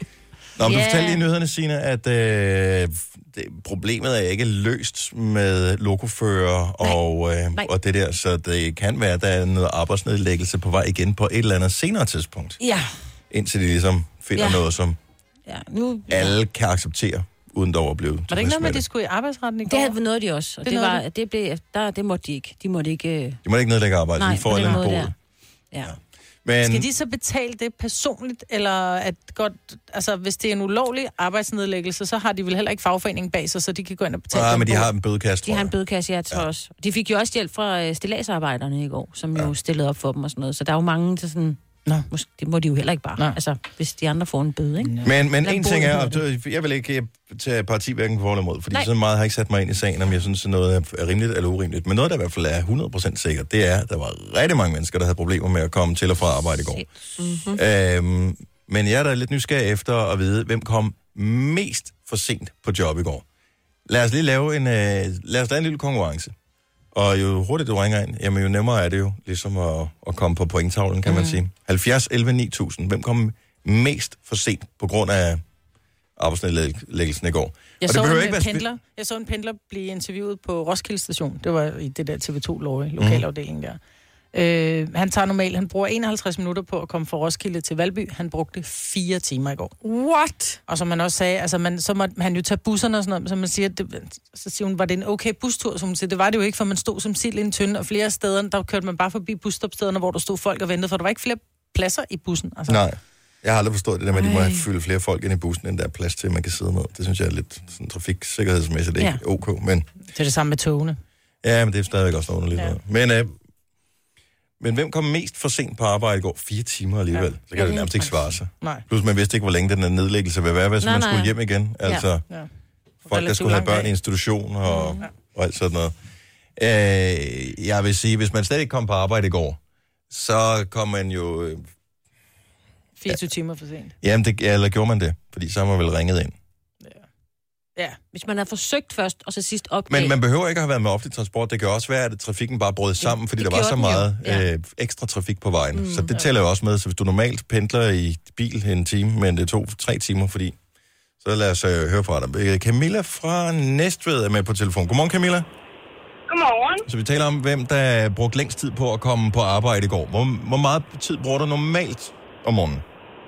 Nå, men du Ja. fortalte lige i nyhederne, Signe, at øh, det, problemet er ikke løst med lokofører og, øh, Nej. og det der, så det kan være, at der er noget arbejdsnedlæggelse på vej igen på et eller andet senere tidspunkt, Ja. indtil de ligesom finder Ja. noget, som Ja, nu... alle kan acceptere, uden dog at blive Var det ikke noget med, at de skulle i arbejdsretten i går? Det havde noget de også, og Det det, nåede var, det, blev, der, det måtte de ikke. De måtte ikke... øh, De må ikke nedlægge arbejde, Nej, de får på den en måde bod. der. Ja. Men Skal de så betale det personligt, eller at godt, altså hvis det er en ulovlig arbejdsnedlæggelse, så har de vel heller ikke fagforeningen bag sig, så de kan gå ind og betale nej, den men de bod. har en bødekasse, De tror har en jeg. bødekasse, jeg tror ja. også. De fik jo også hjælp fra øh, stilladsarbejderne i går, som ja. jo stillede op for dem og sådan noget. Så der er jo mange, der sådan... Nå. Måske, det må de jo heller ikke bare. Nej. Altså, hvis de andre får en bøde, ikke? Men, men Eller en bod, ting er, hedder at jeg vil ikke tage parti hverken for eller imod, fordi Nej. så meget har jeg ikke sat mig ind i sagen, om jeg synes, at noget er rimeligt eller urimeligt. Men noget, der i hvert fald er hundrede procent sikkert, det er, at der var rigtig mange mennesker, der havde problemer med at komme til og fra arbejde i går. Mm-hmm. Øhm, men jeg er da lidt nysgerrig efter at vide, hvem kom mest for sent på job i går. Lad os lige lave en, øh, lad os lave en lille konkurrence. Og jo hurtigt du ringer ind, jamen jo nemmere er det jo, ligesom at, at komme på pointtavlen, kan mm. man sige. halvfjerds elleve ni tusind. Hvem kom mest for sent på grund af arbejdsnedlæggelsen i går? Jeg Og så, behøver en ikke være spi- pendler, jeg så en pendler blive interviewet på Roskilde Station. Det var i det der T V to Lorry, lokalafdelingen der. Øh, han tager normalt, han bruger enoghalvtreds minutter på at komme fra Roskilde til Valby. Han brugte fire timer i går. What? Og som man også sagde, altså man, så måtte han jo tage busserne og sådan noget, så man siger, det, så siger hun, var det en okay bustur? Så hun siger, det var det jo ikke, for man stod som sild i en tynde, og flere steder, der kørte man bare forbi busstopstederne, hvor der stod folk og ventede, for der var ikke flere pladser i bussen. Altså. Nej, jeg har aldrig forstået det der med, at de må have fyldt flere folk ind i bussen, end der er plads til, at man kan sidde ned. Det synes jeg er lidt sådan, trafiksikkerhedsmæssigt ikke Ja. ok, men Det er det samme med togene. ja, men det er stadigvæk også noget underligt. Ja. Ja. Men, øh, men hvem kom mest for sent på arbejde i går? Fire timer alligevel. Ja. Så kan Ja, det det er nærmest ikke træls. svare sig. Nej. Plus man vidste ikke, hvor længe den her nedlæggelse vil være, hvis Nej, man nej. skulle hjem igen. Altså, Ja. Ja. folk, der Relativt skulle have langt børn væk. i institution og, mm. og alt sådan noget. Øh, jeg vil sige, hvis man slet ikke kom på arbejde i går, så kom man jo... Øh, fireogtyve timer for sent. jamen, det, ja, eller gjorde man det? Fordi så har man vel ringet ind. Ja. Hvis man har forsøgt først, og så sidst opdag... Men man behøver ikke at have været med offentlig transport. Det kan også være, at trafikken bare brød sammen, fordi det der var så gjorde den jo. meget Ja. øh, ekstra trafik på vejen. Mm, så det tæller jo også med. Så hvis du normalt pendler i bil en time, men det tog tre timer, fordi... Så lad os øh, høre fra dig. Øh, Camilla fra Næstved er med på telefon. Godmorgen, Camilla. Godmorgen. Så vi taler om, hvem der brugte længst tid på at komme på arbejde i går. Hvor, hvor meget tid bruger du normalt om morgenen?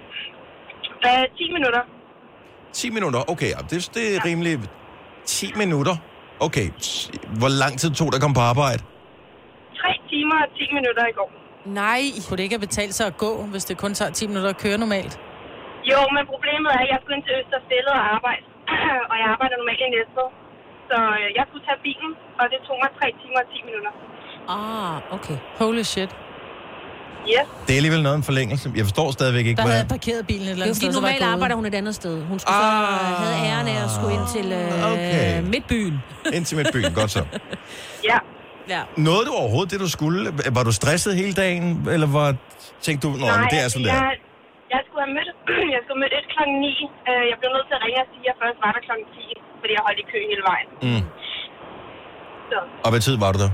Uh, ti minutter. ti minutter? Okay, ja, det, det er rimelig... ti minutter? Okay. Hvor lang tid tog der at komme på arbejde? tre timer og ti minutter i går. Nej. Kunne det ikke have betalt sig at gå, hvis det kun tager ti minutter at køre normalt? Jo, men problemet er, at jeg skulle ind til Østerfællet og arbejde. Og jeg arbejder normalt i Næstved. Så øh, jeg skulle tage bilen, og det tog mig tre timer og ti minutter. Ah, okay. Holy shit. Yes. Det er alligevel noget af en forlængelse. Jeg forstår stadigvæk ikke, Der havde hvad... jeg parkeret bilen et eller Det er jo andet fordi, sted, så var jeg normalt gået. arbejder hun et andet sted. Hun skulle ah, så havde æren af at skulle ind til øh, okay. midtbyen. Ind til midtbyen, godt så. Ja. Ja. Nåede du overhovedet det, du skulle? Var du stresset hele dagen, eller var, tænkte du, nå, men det er sådan jeg, der? jeg skulle have mødt, jeg skulle have mødt et klokken ni. Jeg blev nødt til at ringe og sige, at jeg først var der klokken ti, fordi jeg holdt i kø hele vejen. Mm. Så. Og hvad tid var du der?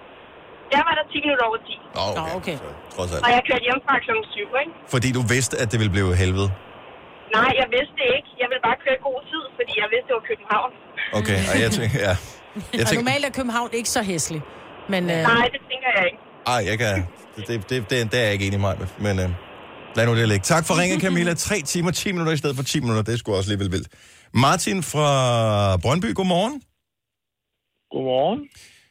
Jeg var der ti minutter over ti. Nå, okay. Nå, okay. Så, trods alt. Og jeg kørte hjem fra klokken syv, ikke? Fordi du vidste, at det ville blive helvede? Nej, jeg vidste det ikke. Jeg ville bare køre god tid, fordi jeg vidste, det var København. Okay, og jeg tænker, ja. Jeg Og tænker, normalt er København ikke så hæslig. Men, øh, Nej, det tænker jeg ikke. ej, jeg kan, det, det, det, det, det er jeg ikke enig med, men øh, lad nu det ligge. Tak for ringen, Camilla. Tre timer, ti minutter i stedet for ti minutter. Det er sgu også alligevel vildt. Martin fra Brøndby, godmorgen. Godmorgen.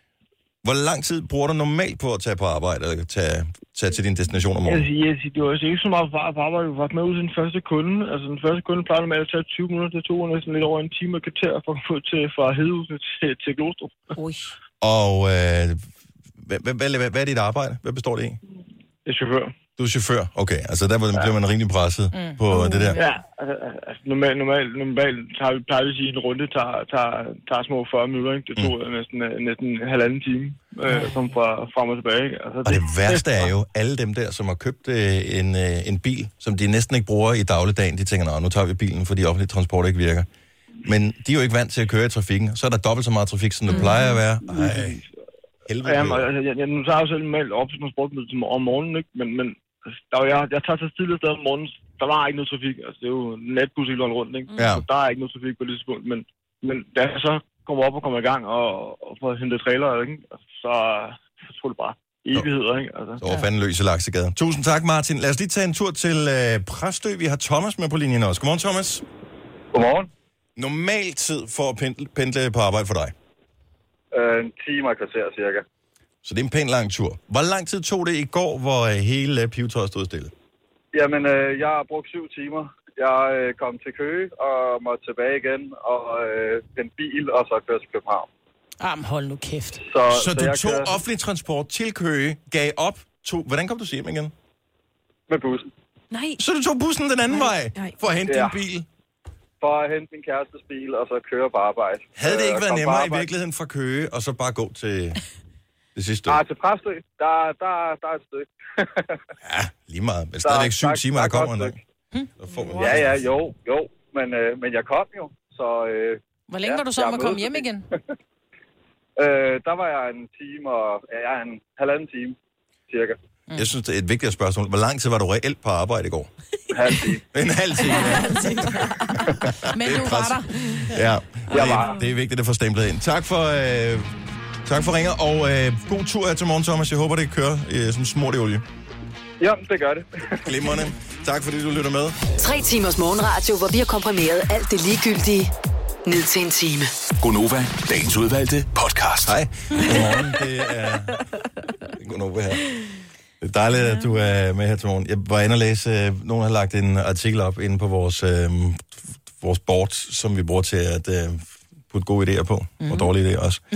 Hvor lang tid bruger du normalt på at tage på arbejde, eller tage, tage til din destination om Jeg morgenen? siger, jeg siger, det var altså ikke så meget på arbejde. Vi var med ud til den første kunde. Altså, den første kunde plejede med at tage tyve minutter. Det tog næsten lidt over en time og kvarter for at få til, fra Hedehusene til, til Glostrup. Ui. Og øh, hvad, hvad, hvad, hvad er dit arbejde? Hvad består det i? Jeg er chauffør. Du er chauffør? Okay, altså der bliver man rimelig presset mm. på mm. det der. Ja, altså, altså normalt, normalt, normalt tager vi, plejer vi at sige, at en runde tager, tager, tager små fyrre minutter. Ikke? Det tog mm. næsten, næsten en halvanden time, øh, som fra frem og tilbage. Ikke? Altså, og det, det værste er jo, alle dem der, som har købt øh, en, øh, en bil, som de næsten ikke bruger i dagligdagen, de tænker, nå, nu tager vi bilen, fordi offentlig transport ikke virker. Men de er jo ikke vant til at køre i trafikken. Så er der dobbelt så meget trafik, som det mm. plejer at være. Ej, helvede. Ja, altså, jeg, jeg, nu tager jeg jo selv normalt op til transportmiddel om morgenen, ikke? men, men der var, jeg, jeg tager så stille sted om morgenen, der var ikke noget trafik. Altså, det er jo natbus hele vejen rundt, ikke? Ja. Så der er ikke noget trafik på det tidspunkt. Men, men da jeg så kommer op og kommer i gang og, og får hentet trailer, ikke? Så, så tror det bare evigheder, ikke? Altså, Så var fanden løs i Laksegade. Tusind tak, Martin. Lad os lige tage en tur til øh, Præstø. Vi har Thomas med på linjen også. Godmorgen, Thomas. Godmorgen. Normal tid for at pendle, pendle på arbejde for dig? Øh, en time og kvarter, cirka. Så det er en pæn lang tur. Hvor lang tid tog det i går, hvor øh, hele øh, pivetøjet stod stille? Jamen, øh, jeg har brugt syv timer. Jeg øh, kom til Køge og måtte tilbage igen, og øh, en bil, og så kørte til København. Jamen, hold nu kæft. Så, så du tog kører... offentlig transport til Køge, gav op, tog... Hvordan kom du hjem igen? Med bussen. Nej. Så du tog bussen den anden nej, vej nej. for at hente ja. din bil? For at hente min kærestes bil, og så køre på arbejde. Havde det ikke været nemmere i virkeligheden fra Køge, og så bare gå til det sidste stykke? Nej, til Præstø, der, der, der er et stykke. Ja, lige meget. Men stadigvæk syv timer, der kommer en dag. Ja, ja, jo, jo. Men, øh, men jeg kom jo, så... Øh, Hvor længe ja, var du så om at komme hjem igen? øh, der var jeg en time og... Ja, en halvanden time, cirka. Mm. Jeg synes, det er et vigtigt spørgsmål. Hvor lang tid var du reelt på arbejde i går? En halv time. En halv time, ja. Men du var der. Ja, det er, det er vigtigt at få stemplet ind. Tak for, øh, tak for ringer, og øh, god tur her til morgen, Thomas. Jeg håber, det kører øh, som smurt i olie. Ja, det gør det. Glimrende. Tak fordi du lytter med. Tre timers morgenradio, hvor vi har komprimeret alt det ligegyldige ned til en time. Gonova, dagens udvalgte podcast. Hej. Godmorgen. Det er Gonova her. Det er dejligt, at du er med her til morgen. Jeg var inde og læse, øh, nogen har lagt en artikel op inde på vores, øh, vores board, som vi bruger til at øh, putte gode idéer på, mm. og dårlige idéer også.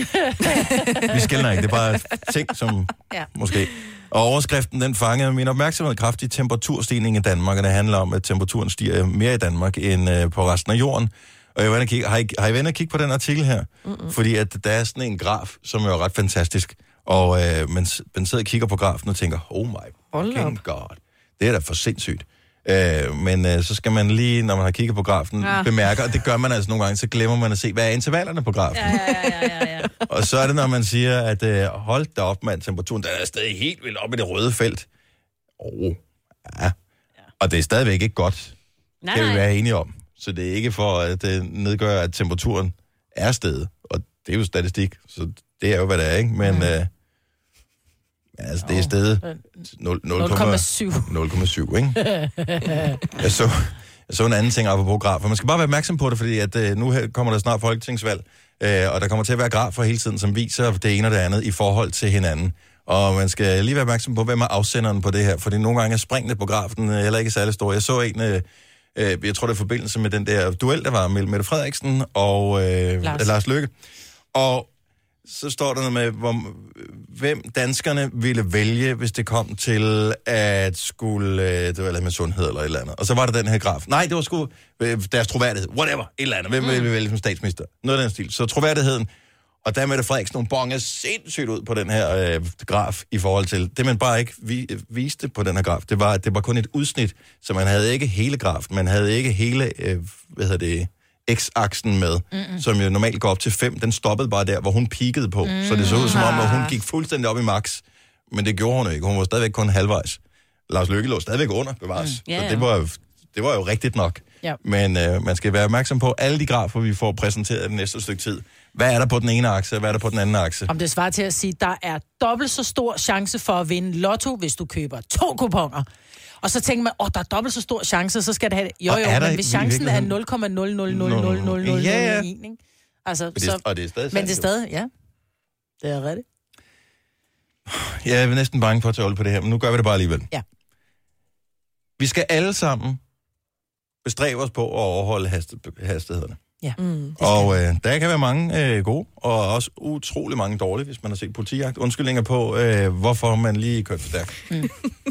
Vi skiller ikke, det er bare ting, som ja. måske... Og overskriften, den fangede min opmærksomhed kraftig temperaturstigning i Danmark, og det handler om, at temperaturen stiger mere i Danmark end øh, på resten af jorden. Og jeg vil kigge, har, I, har I været at kigge på den artikel her? Mm-mm. Fordi at der er sådan en graf, som er jo ret fantastisk. Og øh, man, man sidder og kigger på grafen og tænker, oh my fucking god, det er da for sindssygt. Øh, men øh, så skal man lige, når man har kigget på grafen, ja. bemærke, og det gør man altså nogle gange, så glemmer man at se, hvad er intervallerne på grafen? Ja, ja, ja, ja, ja. Og så er det, når man siger, at øh, hold da op, mand, temperaturen, der er stadig helt vildt op i det røde felt. Åh, oh, ja. Og det er stadigvæk ikke godt, nej, kan vi være enige om. Så det er ikke for at øh, nedgøre, at temperaturen er steget. Og det er jo statistik, så det er jo, hvad det er, ikke? Men mm. øh, altså, det er steget nul komma syv, ikke? Jeg så, jeg så en anden ting apropos grafer. Man skal bare være opmærksom på det, fordi at, øh, nu her kommer der snart folketingsvalg, øh, og der kommer til at være grafer hele tiden, som viser det ene og det andet i forhold til hinanden. Og man skal lige være opmærksom på, hvem er afsenderen på det her, fordi nogle gange er springene på grafen øh, heller ikke særlig store. Jeg så en... Øh, jeg tror, det er i forbindelse med den der duel, der var mellem Mette Frederiksen og øh, Lars. Lars Løkke. Og så står der noget med, hvor, hvem danskerne ville vælge, hvis det kom til at skulle, øh, det var med sundhed eller et eller andet. Og så var der den her graf. Nej, det var sgu øh, deres troværdighed. Whatever, et eller andet. Hvem mm. ville vi vælge som statsminister? Noget af den stil. Så troværdigheden. Og der er Mette Frederiksen, hun bonger sindssygt ud på den her øh, graf i forhold til... Det, man bare ikke vi, viste på den her graf, det var, at det var kun et udsnit, så man havde ikke hele grafen, man havde ikke hele, øh, hvad hedder det, x-aksen med, mm-mm. som jo normalt går op til fem. Den stoppede bare der, hvor hun peakede på. Mm. Så det så ud som om, at hun gik fuldstændig op i max. Men det gjorde hun ikke. Hun var stadigvæk kun halvvejs. Lars Løkke lå stadigvæk under, bevares. Mm. Yeah. Så det var, det var jo rigtigt nok. Ja. Men øh, man skal være opmærksom på alle de grafer, vi får præsenteret det næste stykke tid. Hvad er der på den ene akse, og hvad er der på den anden akse? Om det svarer til at sige, der er dobbelt så stor chance for at vinde lotto, hvis du køber to kuponer. Og så tænker man, åh, der er dobbelt så stor chance, så skal det have... Jo, jo, men hvis chancen er nul komma nul nul nul nul nul nul en, ikke? Altså, det, så... Og det er stadig Men det er stadig, ja. Det er rigtigt. Jeg er næsten bange for at tage på det her, men nu gør vi det bare alligevel. Ja. Vi skal alle sammen bestræbe os på at overholde hastighederne. Ja. Mm, og øh, der kan være mange øh, gode, og også utrolig mange dårlige, hvis man har set politijagt. Undskyldninger på, øh, hvorfor man lige kørt for stærkt. Mm. Man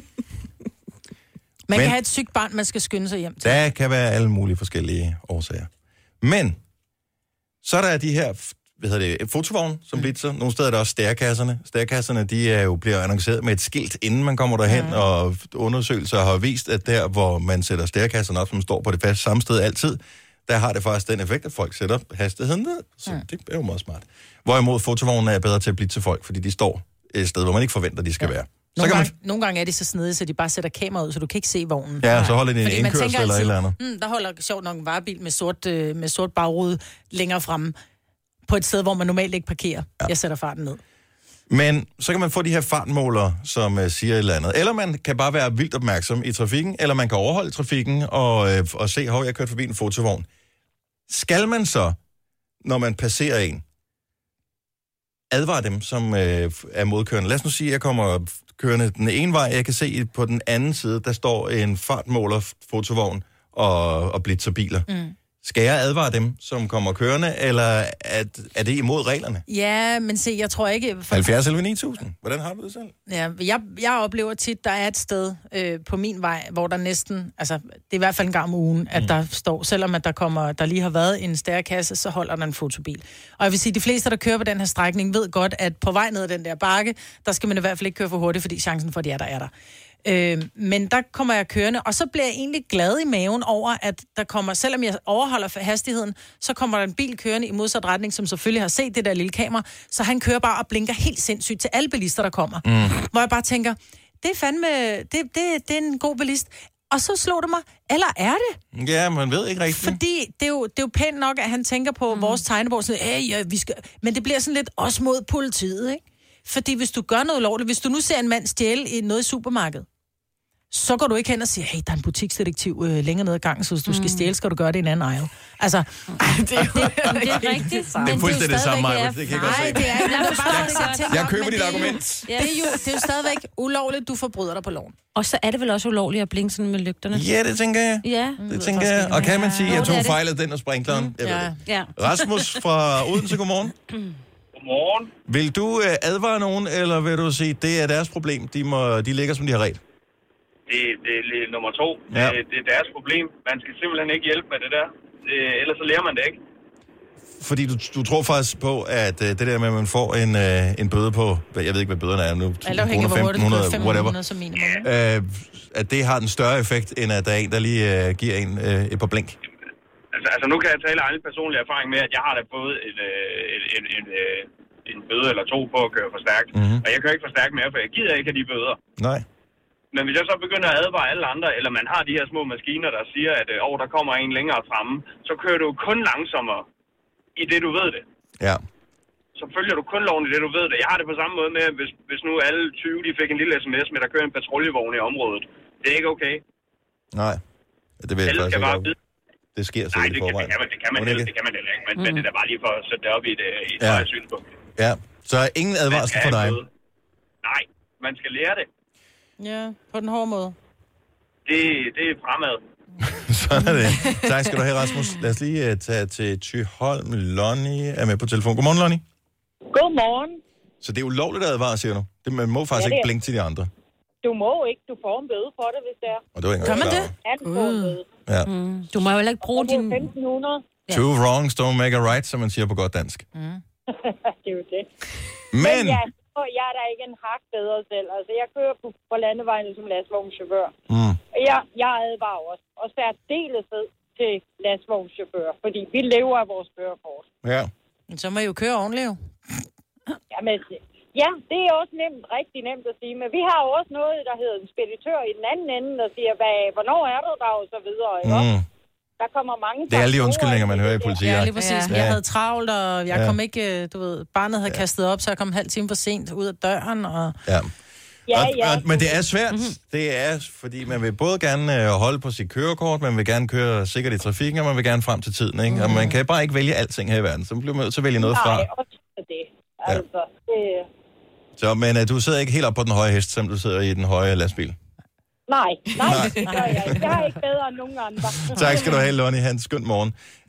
Men, kan have et sygt barn, man skal skynde sig hjem til. Der kan være alle mulige forskellige årsager. Men så er der de her hvad hedder det, fotovogne, som mm. blitzer. Nogle steder er der også stærkasserne. Stærkasserne, de er jo bliver annonceret med et skilt, inden man kommer derhen, mm. og undersøgelser har vist, at der, hvor man sætter stærkasserne op, som står på det fast samme sted altid, der har det faktisk den effekt, at folk sætter hastigheden ned. Så mm. det er jo meget smart. Hvorimod fotovognene er bedre til at blitze folk, fordi de står et sted, hvor man ikke forventer, de skal ja. være. Så nogle, kan gange, man... nogle gange er de så snedige, så de bare sætter kamera ud, så du kan ikke se vognen. Ja, så holder de en indkørsel eller et eller andet. Hmm, der holder sjovt nok en varebil med sort, øh, med sort bagrude længere fremme på et sted, hvor man normalt ikke parkerer. Ja. Jeg sætter farten ned. Men så kan man få de her fartmålere, som uh, siger et eller andet. Eller man kan bare være vildt opmærksom i trafikken, eller man kan overholde trafikken og, øh, og se, hvor jeg kørt forbi en fotovogn. Skal man så, når man passerer en, advare dem, som øh, er modkørende? Lad os nu sige, at jeg kommer kørende den ene vej. Jeg kan se på den anden side, der står en fartmåler, fotovogn og, og blitzerbiler. Mm. Skal jeg advare dem, som kommer kørende, eller er, er det imod reglerne? Ja, men se, jeg tror ikke... For... halvfjerds elleve ni tusind. Hvordan har du det selv? Ja, jeg, jeg oplever tit, der er et sted øh, på min vej, hvor der næsten... Altså, det er i hvert fald en gang om ugen, at mm. der står... Selvom at der, kommer, der lige har været en stærkasse, så holder der en fotobil. Og jeg vil sige, de fleste, der kører på den her strækning, ved godt, at på vej ned ad den der bakke, der skal man i hvert fald ikke køre for hurtigt, fordi chancen for, at de er der, er der. Øh, men der kommer jeg kørende, og så bliver jeg egentlig glad i maven over, at der kommer, selvom jeg overholder hastigheden, så kommer der en bil kørende i modsat retning, som selvfølgelig har set det der lille kamera, så han kører bare og blinker helt sindssygt til alle bilister, der kommer. Mm. Hvor jeg bare tænker, det er fandme, det, det, det er en god bilist. Og så slog det mig, eller er det? Ja, man ved ikke rigtigt. Fordi det er jo, det er jo pænt nok, at han tænker på mm. vores tegnebord, sådan, hey, ja, vi skal... men det bliver sådan lidt også mod politiet, ikke? Fordi hvis du gør noget ulovligt, hvis du nu ser en mand stjæle i noget i supermarkedet, så går du ikke hen og siger, hey, der er en butiksdetektiv øh, længere ned ad gangen, så hvis du skal stjæle, skal du gøre det i en anden aisle. Altså, ej, det, er det, det er rigtigt. Det er fuldstændig det samme, Maja. Det kan jeg godt se. Det er, jeg, jeg, jeg køber dit argument. Det er, jo, det er jo stadigvæk ulovligt, du forbryder dig på loven. Og så er det vel også ulovligt at blinke sådan med lygterne? Ja, det tænker jeg. Ja. Det tænker jeg. Og kan man sige, at jeg tog fejl af den og sprinkleren? Mm. Jeg ved det. Ja. Rasmus fra Odense, godmorgen. Godmorgen. Vil du advare nogen, eller vil du sige, det er deres problem? De, må, de ligger, som de har ret? Det, det er nummer to. Ja. Det, det er deres problem. Man skal simpelthen ikke hjælpe med det der. Det, ellers så lærer man det ikke. Fordi du, du tror faktisk på, at uh, det der med, at man får en, uh, en bøde på, jeg ved ikke, hvad bøderne er nu, femten hundrede, whatever, som minimum. Uh, at det har en større effekt, end at der er en, der lige uh, giver en uh, et par blink. Altså, altså, nu kan jeg tale egen personlig erfaring med, at jeg har da fået en, en, en, en, en bøde eller to på at køre for stærkt. Mm-hmm. Og jeg kører ikke for stærkt mere, for jeg gider ikke have de bøder. Nej. Men hvis jeg så begynder at advare alle andre, eller man har de her små maskiner, der siger, at åh, der kommer en længere fremme, så kører du kun langsommere i det, du ved det. Ja. Så følger du kun loven i det, du ved det. Jeg har det på samme måde med, hvis, hvis nu alle tyve de fik en lille sms med, at der kører en patruljevogn i området. Det er ikke okay. Nej, det ved jeg faktisk ikke. Det sker så Nej, i det, forvejen. Nej, det kan man heller det kan man heller ikke. Men, mm. men det er bare lige for at sætte det op i et, et ja. højere synspunkt. Ja, så ingen advarsel for dig? Nej, man skal lære det. Ja, på den hårde måde. Det, det er fremad. Sådan er det. Tak skal du have, Rasmus. Lad os lige uh, tage til Thyholm. Lonnie er med på telefon. Godmorgen, Lonnie. Godmorgen. Så det er ulovligt at advare, siger du? Det, man må faktisk ja, ikke blinke til de andre. Du må ikke. Du får en bøde for det, hvis det er. Og det var ikke Gør man det? Ja, du får en bøde. Ja. Mm. Du må jo heller ikke bruge din... femten hundrede. Two wrongs don't make a right, som man siger på godt dansk. Mm. Det er jo det. Men... ja, jeg er da ikke en hak bedre selv. Altså, jeg kører på, på landevejene som lastvognschauffør. Mm. Og jeg, jeg advarer også. Og særdeles til lastvognschauffør, fordi vi lever af vores kørekort. Ja. Så må I jo køre ordentligt jo. Jamen, ja, det er også nemt, rigtig nemt at sige. Men vi har jo også noget, der hedder en speditør i den anden ende, der siger, hvad, hvornår er du der, og så videre. Ikke? Mm. Der kommer mange... Det er alle de undskyldninger, man hører i politiet. Ja, lige præcis. Ja. Jeg havde travlt, og jeg Ja. kom ikke, du ved, barnet havde kastet op, så jeg kom en halv time for sent ud af døren, og... Ja. Ja, og, ja. og, men det er svært. Mm-hmm. Det er, fordi man vil både gerne øh, holde på sit kørekort, man vil gerne køre sikkert i trafikken, og man vil gerne frem til tiden, ikke? Mm. Og man kan bare ikke vælge alting her i verden, så bliver man nødt til at vælge noget fra. Nej, også det. Altså, ja. det... Så, men uh, du sidder ikke helt op på den høje hest, som du sidder i den høje lastbil. Nej, nej, det gør jeg ikke. Jeg er ikke bedre end nogen andre. Tak skal du have, Lonnie. Ha' en skøn morgen.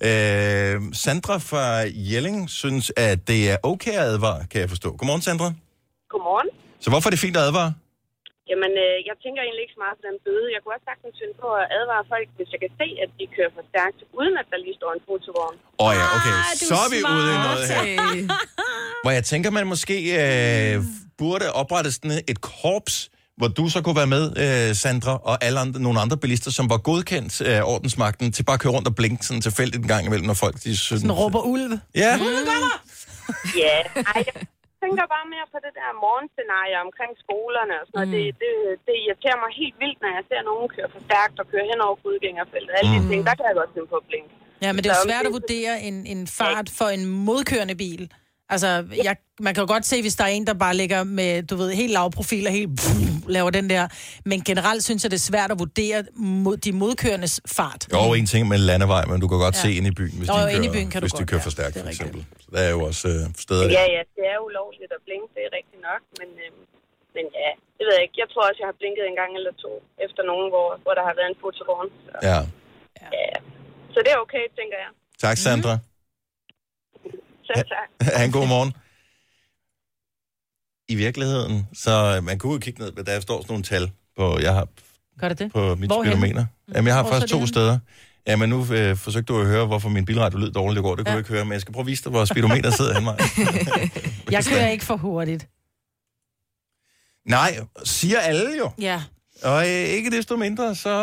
Øh, Sandra fra Jelling synes, at det er okay at advare, kan jeg forstå. Godmorgen, Sandra. Godmorgen. Så hvorfor er det fint at advare? Jamen, øh, jeg tænker egentlig ikke så meget på den bøde. Jeg kunne også sagtens finde på at advare folk, hvis jeg kan se, at de kører for stærkt, uden at der lige står en fotovogn. Åh oh, ja, okay. Så er vi ude i noget her. Hvor jeg tænker, man måske øh, burde oprette sådan et korps, hvor du så kunne være med, øh, Sandra, og alle andre, nogle andre bilister, som var godkendt af øh, ordensmagten, til bare at køre rundt og blinke sådan tilfældigt en gang imellem, når folk de synes... Sådan råber ulv. Ja. Ulve kommer! Ja, ej, jeg tænker bare mere på det der morgenscenarie omkring skolerne og sådan noget. Mm. Det, det, det irriterer mig helt vildt, når jeg ser nogen køre for stærkt og køre hen over fodgængerfeltet. Alle mm. de ting, der kan jeg godt finde på at blinke. Ja, men det er jo svært at vurdere en, en fart for en modkørende bil. Altså, jeg, man kan jo godt se, hvis der er en, der bare ligger med, du ved, helt lav profil og helt pff, laver den der. Men generelt synes jeg, det er svært at vurdere mod, de modkørendes fart. Jo, en ting med landevej, men du kan godt ja. se ind i byen, hvis Nå, de inde kører, i byen kan du hvis de godt, kører ja. for stærkt, Det er for eksempel. rigtigt. Så der er jo også øh, steder... Ja, ja, det er ulovligt at blinke, det er rigtigt nok. Men, øh, men ja, det ved jeg ikke. Jeg tror også, jeg har blinket en gang eller to efter nogen, hvor, hvor der har været en fotovogn. Så. Ja. Ja. Så det er okay, tænker jeg. Tak, Sandra. Selv tak. Ha' en god morgen. I virkeligheden, så man kunne jo kigge ned, der står sådan nogle tal på, jeg har Gør det det? på mit Hvorhenne? speedometer. Jamen, jeg har Hvor faktisk så to det steder. Jamen, nu øh, forsøgte du at høre, hvorfor min bilradio lød dårligt i går. Det kunne Ja. du ikke høre, men jeg skal prøve at vise dig, hvor speedometer sidder hen mig. Jeg kører ikke for hurtigt. Nej, siger alle jo. Ja. Og øh, ikke desto mindre, så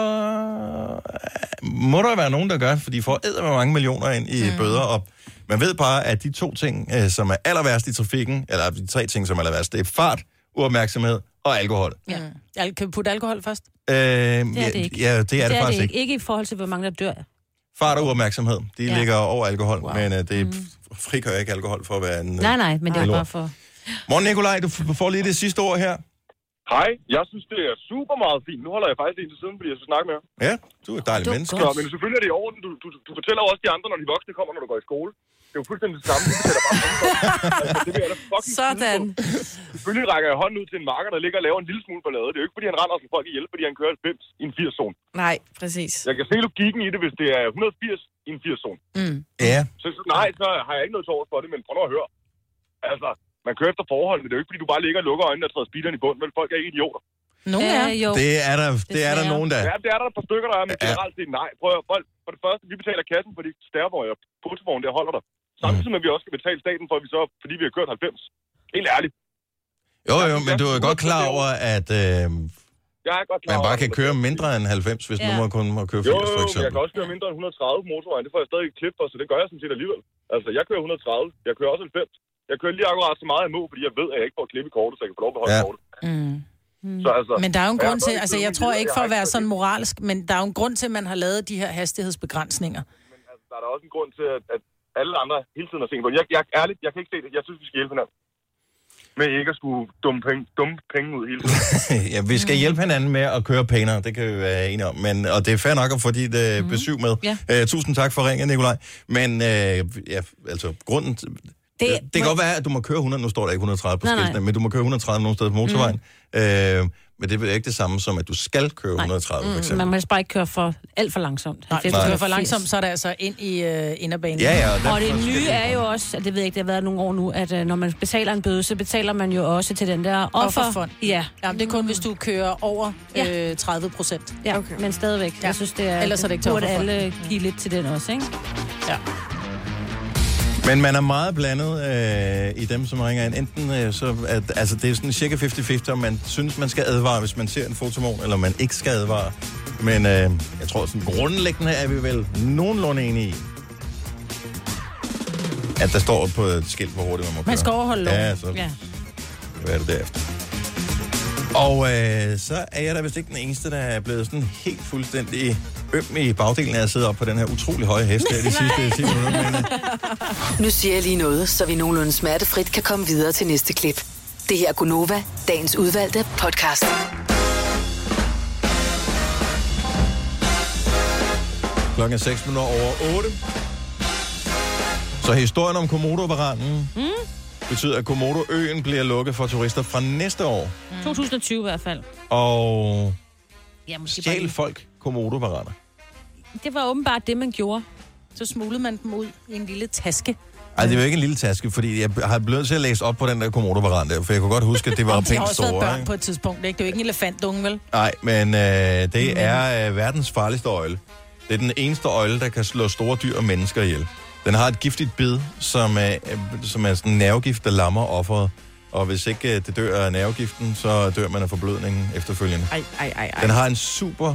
øh, må der være nogen, der gør, for de får æder med mange millioner ind i mm. bøder. Og man ved bare, at de to ting, øh, som er aller værst i trafikken, eller de tre ting, som er aller værst, det er fart, uopmærksomhed og alkohol. Ja. Al- kan vi putte alkohol først? Øh, Det er det ikke. Ja, det er det, det er faktisk det ikke. ikke. Ikke i forhold til, hvor mange der dør. Fart og uopmærksomhed, de Ja. ligger over alkohol, wow. men uh, det mm. frikører ikke alkohol for at være en... Nej, nej, men det er lort. bare for... Morgen, Nikolaj, du f- får lige det sidste ord her. Hej, jeg synes, det er super meget fint. Nu holder jeg faktisk en til siden, fordi jeg skal snakke med jer. Ja, du er et dejligt menneske. Så, men selvfølgelig er det i orden. Du, du, du fortæller jo også de andre, når de voksne kommer, når du går i skole. Det er jo fuldstændig det samme. Du fortæller bare altså, det vil jeg da fucking Sådan. Selvfølgelig rækker jeg hånden ud til en marker, der ligger og laver en lille smule ballade. Det er jo ikke, fordi han render og slår folk ihjel, fordi han kører halvfems i en firs-zone. Nej, præcis. Jeg kan se logikken i det, hvis det er et hundrede og firs i en firs-zone. Mm. Ja. Så, så nej, så har jeg ikke noget til overs for det, men prøv nu at høre. Altså, man kører efter forholdene. Det er jo ikke, fordi du bare ligger og lukker øjnene og træder speederen i bunden, vel? Folk er ikke idioter. Nogle Ja, er. jo. Det er der, det er der nogen, der... Ja, det er der et par stykker, der er, men Ja. generelt set nej. Prøv at, folk, for det første, vi betaler kassen for de stærvogn og fotovogn, der holder der. Samtidig med, at vi også skal betale staten for, at vi så, fordi vi har kørt halvfems. Helt ærligt. Jo, jo, men du er godt klar over, at øh, Jeg er godt klar man bare over, kan at- køre mindre end halvfems, hvis Ja. nu må kun må køre Jo, firs, for jo, men jeg eksempel. kan også køre mindre end et hundrede og tredive på motorvejen. Det får jeg stadig et klip for, så det gør jeg sådan set alligevel. Altså, jeg kører et hundrede og tredive. Jeg kører også halvfems. Jeg kører lige akkurat så meget jeg må, fordi jeg ved, at jeg ikke får klip i kortet, så jeg kan få lov at beholde Ja. kortet. Mm. Så altså... Men der er jo en Ja, grund så til, er det altså jeg sådan, tror jeg ikke har for at ikke være så sådan lidt. moralsk, men der er jo en grund til, at man har lavet de her hastighedsbegrænsninger. Altså, der er der også en grund til, at, at alle andre hele tiden har set på det. Jeg, jeg, ærligt, jeg kan ikke se det. Jeg synes, vi skal hjælpe hinanden. Med ikke at skulle dumme penge, dumme penge ud hele tiden. Ja, vi skal hjælpe hinanden med at køre pænere, det kan vi være enige om. Men, og det er fair nok at få dit uh, besøg med. Ja. Uh, tusind tak for ringen, Nikolaj. Men uh, ja, altså, grunden... Det, det, det kan må- godt være, at du må køre hundrede, nu står der ikke et hundrede og tredive på Nej, nej. skiltene, men du må køre et hundrede og tredive nogle steder på motorvejen. Mm. Uh, men det er ikke det samme som, at du skal køre et hundrede og tredive, for eksempel. Man må helst bare ikke køre for alt for langsomt. Nej, hvis Nej. du kører for langsomt, så er det altså ind i uh, inderbanen. Ja, ja, og derfor Og det skal nye vi- er jo også, at det ved jeg ikke, det har været nogle år nu, at uh, når man betaler en bøde, så betaler man jo også til den der offer. Offerfond. Ja. Jamen, det er kun, hvis du kører over øh, tredive procent. Ja, okay. Men stadigvæk. Ja. Jeg synes, det er, Ellers er det ikke til burde offerfond. alle give lidt til den også, ikke? Ja. Men man er meget blandet øh, i dem, som ringer ind. Enten øh, så, at, altså det er sådan cirka halvtreds halvtreds, om man synes, man skal advare, hvis man ser en fotomon, eller man ikke skal advare. Men øh, jeg tror, sådan grundlæggende er vi vel nogenlunde enige i, at der står på et skilt, hvor hurtigt man må køre. Man skal overholde loven. Ja, så Ja. hvad er det derefter? Og øh, så er jeg da vist ikke den eneste, der er blevet sådan helt fuldstændig øm i bagdelen af at sidde op på den her utrolig høje hest der de sidste ti minutter. Men, Nu siger jeg lige noget, så vi nogenlunde smertefrit kan komme videre til næste klip. Det her er Gunova, dagens udvalgte podcast. klokken er seks minutter over otte. Så historien om Komodo-varanen mm. betyder, at Komodo-øen bliver lukket for turister fra næste år. Mm. to tusind og tyve i hvert fald. Og Ja, måske stjæl bare... folk Komodo-varaner. Det var åbenbart det, man gjorde. Så smuglede man dem ud i en lille taske. Ej, det er jo ikke en lille taske, fordi jeg har blevet til at læse op på den der Komodo-varan der, for jeg kunne godt huske, at det var Om de har pænt også været store. børn Ikke? på et tidspunkt, ikke? Det er jo ikke en elefantunge, vel? Nej, men øh, det er øh, verdens farligste øgle. Det er den eneste øgle, der kan slå store dyr og mennesker ihjel. Den har et giftigt bid, som er, øh, som er sådan en nervegift, der lammer offeret. Og hvis ikke øh, det dør af nervegiften, så dør man af forblødningen efterfølgende. Ej, ej, ej, ej. Den har en super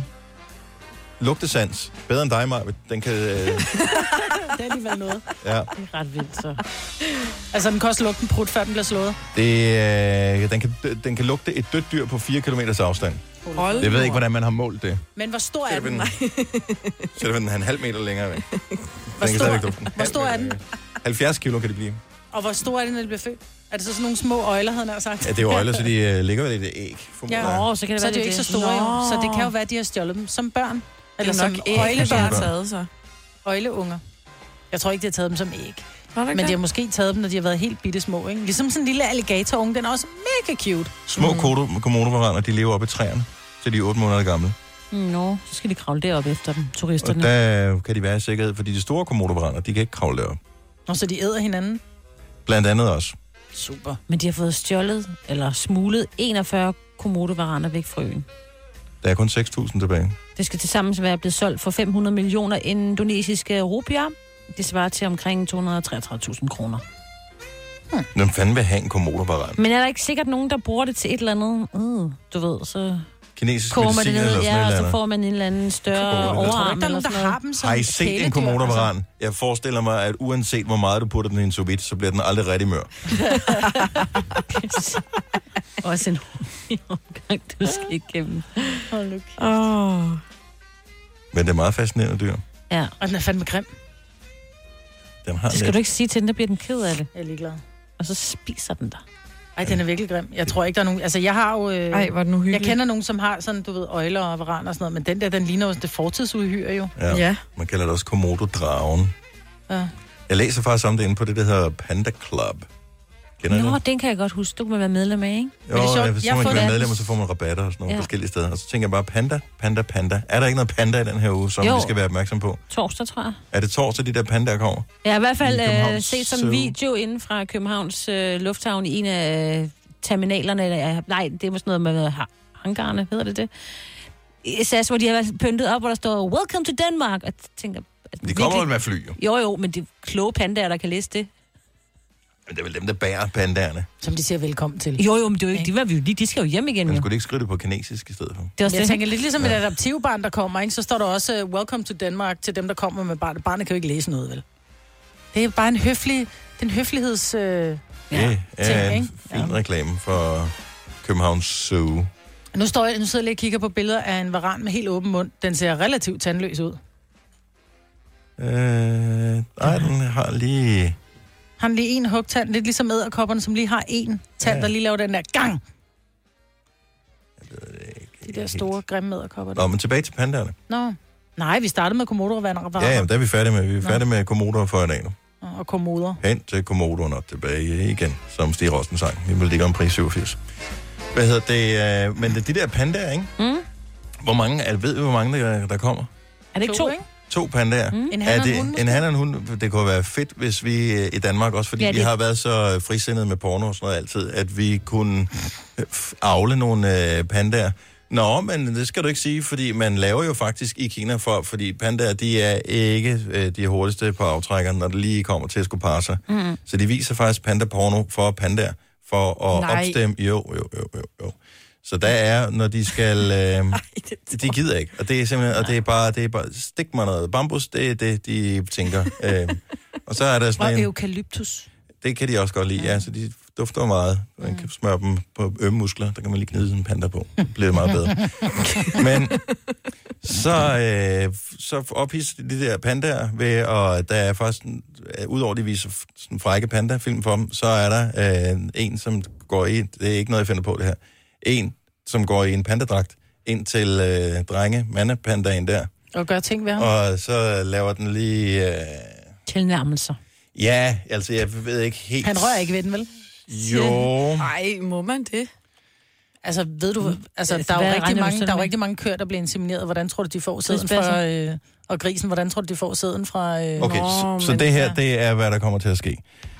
lugtesans. Bedre end dig, Maja. Den kan... Øh, Det er alligevel noget. ja. Det er ret vildt, så. Altså, den kan også lugte en prut, før den bliver slået. Det, øh, den, kan, den kan lugte et dødt dyr på fire kilometers afstand. Hold Jeg ved ikke, hvordan man har målt det. Men hvor stor er den? Så er den en halv meter længere væk. Hvor Den kan stor, stadigvæk lugte den. hvor stor er den? halvfjerds kilo kan det blive. Og hvor stor er den, når den bliver født? Er det så sådan nogle små øjler, havde han sagt? Ja, det er jo øjler, så de uh, ligger vel i det æg. Ja, Nå, så kan det så være, er de jo det ikke er så det. store, jo. Nå. Så det kan jo være, at de har stjålet dem som børn. Eller Det er som nok æg, øjlebørn. de har taget sig. Øjleunger. Jeg tror ikke, de har taget dem som æg. Men Men de har måske taget dem, når de har været helt bitte små, ikke? Ligesom sådan en lille alligatorunge, den er også mega cute. Små mm. komodo-varaner, de lever oppe i træerne, så de er otte måneder gamle. Nå, så skal de kravle derop efter dem, Og turisterne. der kan de være i sikkerhed, fordi de store komodo-varaner, de kan ikke kravle derop. Og så de æder hinanden. Blandt andet også. Super. Men de har fået stjålet, eller smuglet enogfyrre komodo-varaner væk fra øen. Der er kun seks tusind tilbage. Det skal tilsammen være blevet solgt for fem hundrede millioner indonesiske rupier. Det svarer til omkring to hundrede og treogtredive tusind kroner. Hmm. Hvem fanden vil have en komodo-varan? Men er der ikke sikkert nogen, der bruger det til et eller andet? Uh, du ved, så Kinesisk koger man medicin det eller ned, sådan ja, et og eller så andet. får man en eller anden større Jeg tror ikke, der er overarm Der er eller nogen, der sådan har noget. dem som Har I set kæledyr, en komodo-varan? altså. Jeg forestiller mig, at uanset hvor meget du putter den i en sous vide, så bliver den aldrig rigtig mør. Også en hurtig omgang, du skal igennem. Hold nu. Åh. Men det er meget fascinerende dyr. Ja. Og den er fandme grim. Den har Det skal lidt. du ikke sige til den, der bliver den ked af det. Jeg er ligeglad. Og så spiser den dig. Ej, den er virkelig grim. Jeg tror ikke, der er nogen... Altså, jeg har jo... Øh... Ej, hvor er den Jeg uhyggelig. kender nogen, som har sådan, du ved, øjler og varaner og sådan noget, men den der, den ligner jo det fortidsuhyre jo. Ja. Ja. Man kalder det også komodo-dragen. Ja. Jeg læser faktisk om det inde på det, der hedder Panda Club. Kender I Nå, det? den kan jeg godt huske. Du kan man være medlem af, ikke? Jo, det er sjovt. ja, hvis Jeg har man kan fået være det. medlem, og så får man rabatter og sådan nogle Ja. ja. forskellige steder. Og så tænker jeg bare, panda, panda, panda. Er der ikke noget panda i den her uge, som Jo. vi skal være opmærksom på? Torsdag, tror jeg. Er det torsdag, de der pandaer kommer? Jeg har i hvert fald I øh, Københavns set sådan Zoo. en video inden fra Københavns øh, Lufthavn i en af øh, terminalerne. Eller, nej, det var sådan noget med ha- hangarerne, hedder det det? I S A S, hvor de har været pyntet op, hvor der står, Welcome to Denmark. Og jeg tænker, at De kommer vel virkelig- med fly, jo. Jo, jo, men det er kloge pandaer, der kan læse det. Men det er vel dem, der bærer pandaerne. Som de siger velkommen til. Jo, jo, men det er jo ikke, de, var vi jo lige, de skal jo hjem igen. Man Jo. skulle ikke skrive det på kinesisk i stedet for. Det er også Jeg det. tænker lidt ligesom et adoptivbarn, der kommer, ikke? Så står der også, uh, welcome to Denmark, til dem, der kommer med barnet. Barnet kan jo ikke læse noget, vel? Det er bare en høflig, det er en høfligheds... Uh... Det Ja, er ting, en ikke? fin reklame for Københavns Zoo. Nu, står jeg, nu sidder jeg lige og kigger på billeder af en varan med helt åben mund. Den ser relativt tandløs ud. Øh, nej, den har lige... Har den lige en hugtand, lidt ligesom edderkopperne, som lige har en tand, Ja. der lige laver den der gang. De der store, grimme edderkopper. Nå, men tilbage til pandaerne. Nå. Nej, vi startede med komodo-varer. Ja, jamen, der er vi færdige med. Vi er Nå. færdige med komodoer for i dag nu. Og komoder. Hen til komodoerne og tilbage igen, som Stig Rosten sang. Vi vil ligge om pris syvogfirs. Hvad hedder det? Øh, men det, de der pandaer, ikke? Mm. Hvor mange, er, ved vi, hvor mange der, der kommer? Er det ikke to? ikke? To pandaer. Mm. En Er han og en det hund, måske? en han og en hund? Det kunne være fedt, hvis vi øh, i Danmark også, fordi Ja, ja, det- vi har været så frisindede med porno og sådan noget altid, at vi kunne øh, f- avle nogle øh, pandaer. Nå, men det skal du ikke sige, fordi man laver jo faktisk i Kina, for, fordi pandaer, de er ikke øh, de hurtigste på aftrækkeren, når det lige kommer til at skulle parre sig. Mm. Så de viser faktisk panda-porno for pandaer, for at Nej. opstemme. Jo, jo, jo, jo, jo. Så der er, når de skal... Øh, Nej, de gider ikke. Og det er simpelthen, og det er bare, det er bare stik mig noget bambus, det er det, de tænker. øh, og så er der sådan Og en... eukalyptus. Det kan de også godt lide, ja, så de dufter meget. Man kan smøre dem på ømme muskler, der kan man lige knide sådan en panda på. Det bliver meget bedre. Men så, øh, så ophidser de der pandaer ved, og der er faktisk, øh, udover de viser sådan frække panda-film for dem, så er der øh, en, som går i, det er ikke noget, jeg finder på det her, en, som går i en pandadragt ind til øh, drenge, mandepandaen der. Og gør ting ved ham. Og så laver den lige... Øh, tilnærmelser. Ja, altså jeg ved ikke helt... Han rører ikke ved den, vel? Jo. Nej, må man det? Altså, ved du... Altså, der er jo rigtig mange, der er jo rigtig mange køer, der bliver insemineret. Hvordan tror du, de får sæden fra... Øh, og grisen, hvordan tror du, de får sæden fra... Øh, Okay, Nå, så, så det her, det er, hvad der kommer til at ske.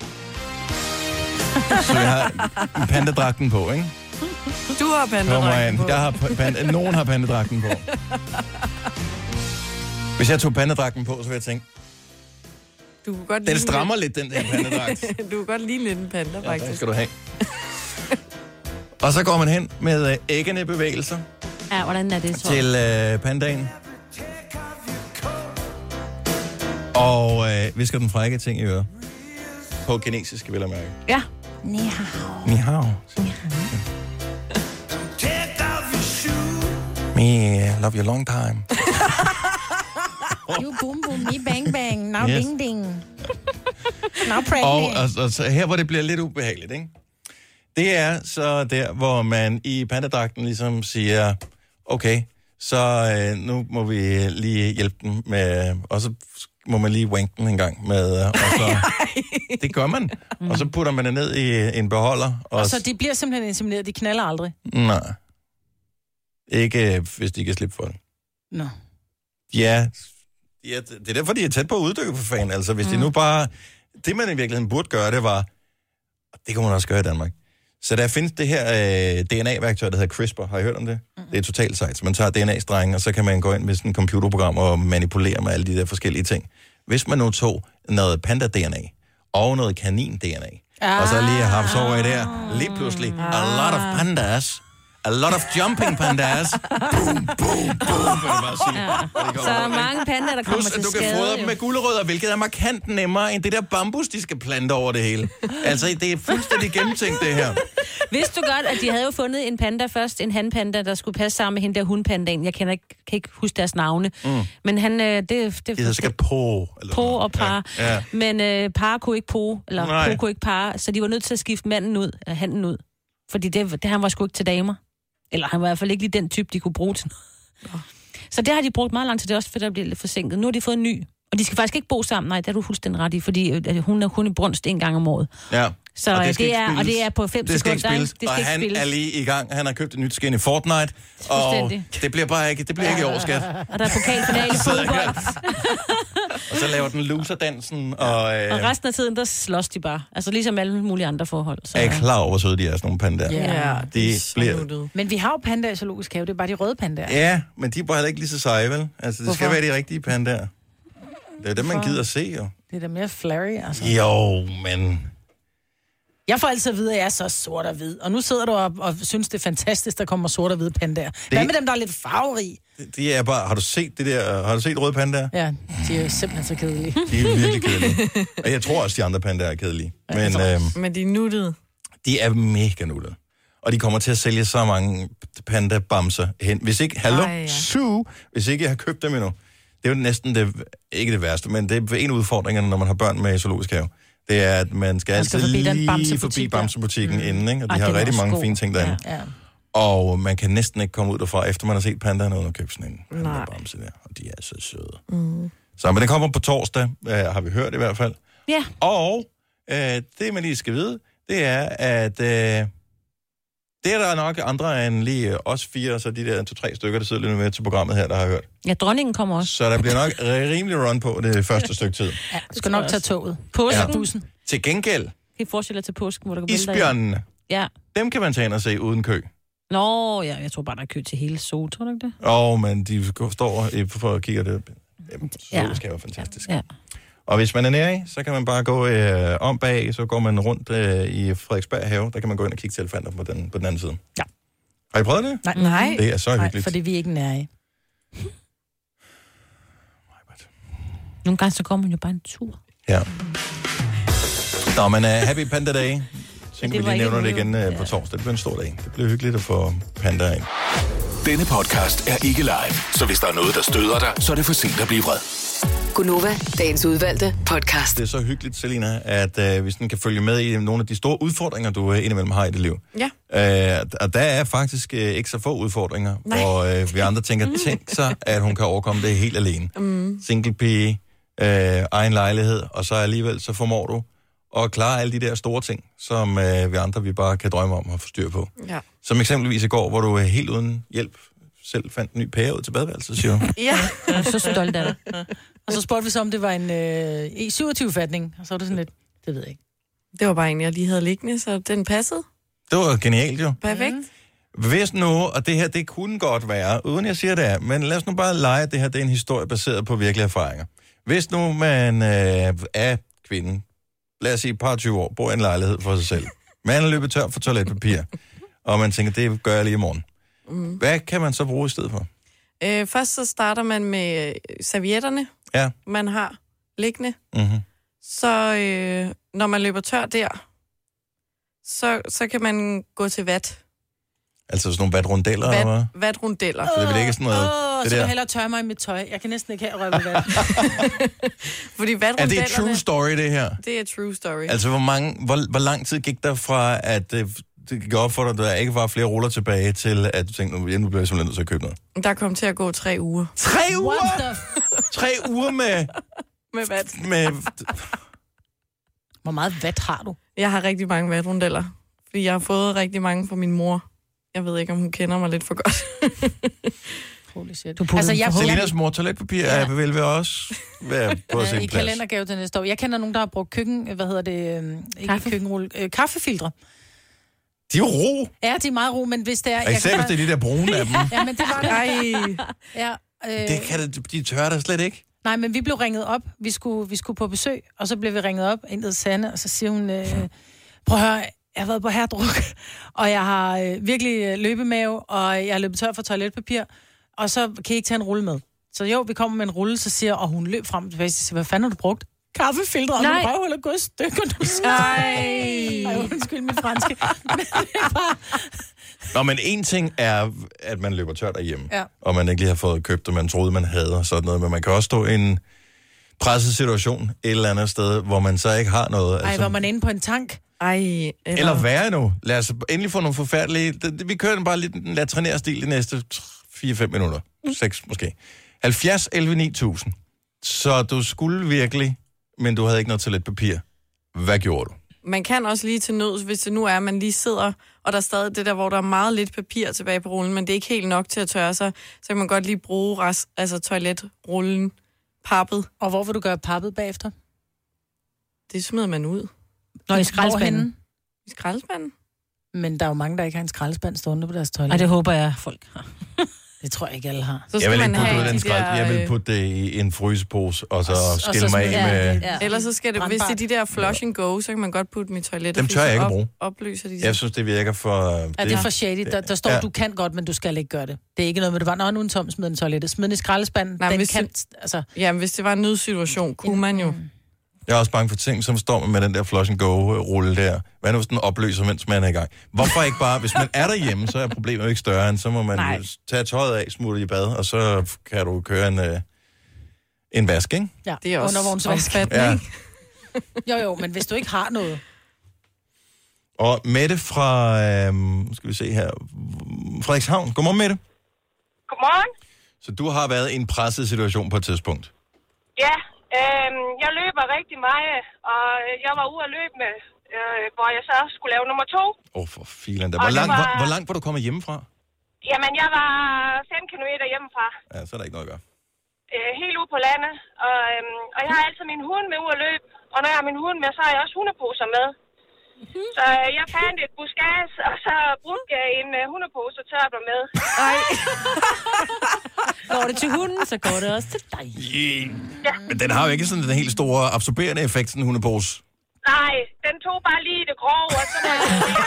Så jeg har pandadragten på, ikke? Du har pandadragten på. Jeg har panda, nogen har pandadragten på. Hvis jeg tog pandadragten på, så ville jeg tænke, Du kunne godt den ligne strammer lidt. lidt, den der pandadragt. Du kan godt ligne lidt en panda, Ja, faktisk. det skal du have. Og så går man hen med øh, æggende bevægelser Ja, hvordan er det så? til øh, pandaen. Og øh, visker den frække ting i øret. På kinesisk, vil jeg mærke. Ja. Ni hao. Ni hao. Me love you long time. You boom boom, me bang bang, now Yes. ding ding. Now Og, pregnant. og, og så her, hvor det bliver lidt ubehageligt, ikke? Det er så der, hvor man i pandadragten ligesom siger, okay, så øh, nu må vi lige hjælpe den med, og så må man lige wanke den en gang med, øh, og så, det gør man, og så putter man det ned i en beholder. Og, Og så de bliver simpelthen insemineret, de knaller aldrig. Nej. Ikke, øh, hvis de kan slippe for det. Nå. Ja, ja, det er derfor, de er tæt på at uddø for fanden. Altså, hvis mm. de nu bare... Det, man i virkeligheden burde gøre, det var... Det kan man også gøre i Danmark. Så der findes det her øh, D N A-værktøj, der hedder CRISPR. Har I hørt om det? Mm. Det er totalt sejt. Så man tager D N A-strenge, og så kan man gå ind med sådan et computerprogram og manipulere med alle de der forskellige ting. Hvis man nu tog noget panda-D N A og noget kanin-D N A, ah. og så lige har haft over i der, lige pludselig, a lot of pandas... A lot of jumping pandas. Boom, boom, boom, vil jeg bare sige. Ja. Så er der mange pandaer, der kommer Plus, til at du skade. kan fodre dem med gulerødder, hvilket er markant nemmere end det der bambus, de skal plante over det hele. Altså, det er fuldstændig gennemtænkt, det her. Vidste du godt, at de havde jo fundet en panda først, en hanpanda, der skulle passe sammen med hende der hundpandaen. Jeg kender ikke, kan ikke huske deres navne. Mm. Men han, øh, det... Det, det hedder sikkert Po. Eller Po og par. Ja, ja. Men øh, par kunne ikke Po, eller Nej. Po kunne ikke par, så de var nødt til at skifte manden ud, eller handen ud. Fordi det, det han var sgu ikke til damer. Eller han var i hvert fald ikke lige den type, de kunne bruge til noget. Så det har de brugt meget lang tid, det er også for, der bliver lidt forsinket. Nu har de fået en ny. Og de skal faktisk ikke bo sammen, nej, det er du fuldstændig ret i, fordi øh, hun er kun i brunst en gang om året. Ja. Så og det, det, det er, og det er på fem det skal sekunder. ikke spilles. Det skal og ikke han spilles. er lige i gang. Han har købt et nyt skin i Fortnite. Og det bliver bare ikke, det bliver ikke i år, skat. Og der er pokalfinale i fodbold. Og så laver den loser-dansen. Og, øh, Og resten af tiden, der slås de bare. Altså ligesom alle mulige andre forhold. Så. er I klar over, hvor søde de er, sådan nogle pandaer? Ja, de bliver... Men vi har jo pandaer i zoologisk have, det er bare de røde pandaer. Ja, men de er bare heller ikke lige så seje, vel? Altså, det skal Hvorfor? være de rigtige pandaer. Det er dem, man gider at se, jo. Det er da mere flary, altså. Jo, men... Jeg får altid at vide, at jeg er så sort og hvid. Og nu sidder du og, og synes, det er fantastisk, der kommer sort og hvide pandaer. Det... Hvad med dem, der er lidt farverige? De er bare... Har du set det der... Har du set røde pandaer? Ja, de er simpelthen så kedelige. De er virkelig kedelige. Og jeg tror også, de andre pandaer er kedelige. Men, øhm, Men de er nuttede. de er mega nuttede. Og de kommer til at sælge så mange panda-bamser hen. Hvis ikke... Hallo? Ej, ja. Su! Hvis ikke jeg har købt dem endnu. Det er jo næsten det... Ikke det værste, men det er en af udfordringerne, når man har børn med i zoologisk have. Det er, at man skal, Man skal altid forbi den lige bamsebutik forbi der. bamsebutikken mm. inden, ikke? Og de Ej, har den er rigtig også mange god. fine ting derinde. Ja, ja. Og man kan næsten ikke komme ud derfra, efter man har set pandaen uden at købe sådan en Nej. panda-bamse der. Og de er så søde. Mm. Så, men det kommer på torsdag, øh, har vi hørt i hvert fald. Ja. Og øh, det, man lige skal vide, det er, at øh, det er der nok andre end lige os fire, så de der to-tre stykker, der sidder lidt med til programmet her, der har hørt. Ja, dronningen kommer også. Så der bliver nok rimelig run på det første stykke tid. Ja, du skal nok tage toget. Påsken. Ja. Ja. Bussen. Til gengæld, Kan I forestille jer til påsken, hvor der kan vælge dig? isbjørnene, Ja. dem kan man tage ind og se uden kø. Nå, ja, jeg tror bare, der er kø til hele Zoo, tror du ikke det? Åh, oh, men de står for at kigge det. Jamen, så ja. Det skal være fantastisk. Ja. Og hvis man er nær i, så kan man bare gå øh, om bag, så går man rundt øh, i Frederiksberg Have. Der kan man gå ind og kigge til elefanter på den, på den anden side. Ja. Har I prøvet det? Nej. Nej. Det er så Nej, hyggeligt. fordi vi er ikke nær i. Nogle gange så går man jo bare en tur. Ja. Nå, men uh, happy Panda Day. Så vi var lige ikke nævner det en igen uh, på torsdag. Det bliver en stor dag. Det bliver hyggeligt at få pandaer ind. Denne podcast er ikke live, så hvis der er noget, der støder dig, så er det for sent at blive vred. Gunova, dagens udvalgte podcast. Det er så hyggeligt, Selina, at uh, vi sådan kan følge med i nogle af de store udfordringer, du uh, indimellem har i dit liv. Ja. Uh, og der er faktisk uh, ikke så få udfordringer, Nej. hvor uh, vi andre tænker, tænk sig, at hun kan overkomme det helt alene. Mm. Single pige, uh, egen lejlighed, og så alligevel så formår du at klare alle de der store ting, som uh, vi andre vi bare kan drømme om at få styr på. Ja. Som eksempelvis i går, hvor du uh, helt uden hjælp selv fandt en ny pære ud til badeværelset, siger du. Ja. Jeg er så stolt af det. Og så spurgte vi så, om det var en øh, E syvogtyve-fatning. Og så var det sådan lidt, det ved jeg ikke. Det var bare en, jeg lige havde liggende, så den passede. Det var genialt jo. Perfekt. Hvis nu, og det her, det kunne godt være, uden jeg siger det er, men lad os nu bare lege, at det her det er en historie baseret på virkelige erfaringer. Hvis nu man øh, er kvinden, lad os sige et par tyve år, bor i en lejlighed for sig selv, man er løbet tør for toiletpapir, og man tænker, det gør jeg lige i morgen. Mm. Hvad kan man så bruge i stedet for? Øh, først så starter man med servietterne, ja. man har liggende. Mm-hmm. Så øh, når man løber tør der, så, så kan man gå til vat. Altså sådan nogle vatrundeller, eller hvad? Vat, vatrundeller. Så det vil ikke sådan noget... Åh, det så vil der. jeg hellere tørre mig i mit tøj. Jeg kan næsten ikke have røve vand. Fordi Er det et true story, det her? Det er true story. Altså, hvor, mange, hvor, hvor lang tid gik der fra, at øh, det gik op for dig, at der ikke var flere ruller tilbage, til at du tænkte, nu bliver jeg simpelthen nødt til at købe noget? Der kom til at gå tre uger. Tre uger? Tre uger med... med vat. Med... Hvor meget vat har du? Jeg har rigtig mange vatrundeller. Fordi jeg har fået rigtig mange fra min mor. Jeg ved ikke, om hun kender mig lidt for godt. Holy shit. Du altså, jeg, Selinas mor toiletpapir ja. er vel ved også være på ja, sin i plads. kalendergave til næste år. Jeg kender nogen, der har brugt køkken... Hvad hedder det? Øh, ikke Kaffe. køkkenrulle. Øh, kaffefiltre. De er jo ro. Ja, de er meget ro, men hvis det er... Og især hvis det er de der brune af dem. Ja, men det var det. Ej. Ja, øh, Det kan det, de tør der slet ikke. Nej, men vi blev ringet op. Vi skulle, vi skulle på besøg, og så blev vi ringet op ind til Sanne, og så siger hun... Øh, prøv at høre, jeg har været på herdruk, og jeg har øh, virkelig øh, løbemave, og jeg har løbet tør for toiletpapir, og så kan I ikke tage en rulle med. Så jo, vi kommer med en rulle, så siger og hun løb frem og tilbage, så siger, hvad fanden har du brugt? Kaffefiltre, og min røvhul er gået i stykker. Nej. Ej, undskyld mit franske. Men det er bare... Nå, men en ting er, at man løber tør derhjemme, Ja. og man ikke lige har fået købt, og man troede, man havde, og sådan noget, men man kan også stå i en presset situation et eller andet sted, hvor man så ikke har noget. Ej, hvor man er inde på en tank. Ej, eller... Eller værre nu. Lad os endelig få nogle forfærdelige... Vi kører den bare lidt en latrinær-stil de næste fire fem minutter. seks måske. halvfjerds elleve ni tusind. Så du skulle virkelig, men du havde ikke noget toiletpapir. Hvad gjorde du? Man kan også lige til nøds, hvis det nu er, at man lige sidder, og der er stadig det der, hvor der er meget lidt papir tilbage på rullen, men det er ikke helt nok til at tørre sig, så kan man godt lige bruge rest, altså toiletrullen, pappet. Og hvor vil du gøre pappet bagefter? Det smider man ud. Nå, i skraldespanden. Hvorhenne? I skraldespanden? Men der er jo mange, der ikke har en skraldespand stående på deres toilet. Og det håber jeg, folk har. Det tror jeg ikke, alle har. Så Jeg vil skal ikke man putte det ud have i den de skrald. der, Jeg vil øh, putte det i en frysepose, og så og skille så mig af smide- med... ja. Ellers så skal det, hvis det er de der flush and go, så kan man godt putte dem i toilettet. Dem tør jeg ikke at bruge. Opløser de Jeg synes, det virker for... Ja, det er for shady. Der, der står, Ja. du kan godt, men du skal ikke gøre det. Det er ikke noget med, det var, nå, nu er en tom, smid den i toilettet. Smid den i skraldespanden. Nej, Den hvis kan, det- altså, Ja, men hvis det var en nødsituation, kunne man jo. Jeg er også bange for ting, som står man med den der flush and go-rulle der. Hvad nu, hvis den opløser, mens man er i gang? Hvorfor ikke bare, hvis man er derhjemme, så er problemet jo ikke større, end så må man Nej. tage tøjet af, smutte i bad, og så kan du køre en, øh, en vask, ikke? ja, Det er også undervognsvask. omfattende, Ja. Jo, jo, men hvis du ikke har noget. Og Mette fra, øh, skal vi se her, Frederikshavn. Godmorgen, Mette. Godmorgen. Så du har været i en presset situation på et tidspunkt. Ja, øh, jeg løber rigtig meget, og jeg var ude at løbe med, øh, hvor jeg så skulle lave nummer to. Åh, oh, for filen da. Og Hvor, det lang, var- hvor, hvor langt var du kommet hjemmefra? Jamen, jeg var fem kilometer hjemmefra, Ja, så er der ikke noget at gøre. øh, helt ude på landet, og, øh, og jeg har altid min hund med ud at løbe, og når jeg har min hund med, så har jeg også hundeposer med. Så øh, jeg fandt et buskads, og så brugte jeg en uh, hundepose og tørte mig med. Ej. Går det til hunden, så går det også til dig. Yeah. Ja. Men den har jo ikke sådan den helt store absorberende effekt, sådan en hundepose. Nej, den tog bare lige det grove, og så var det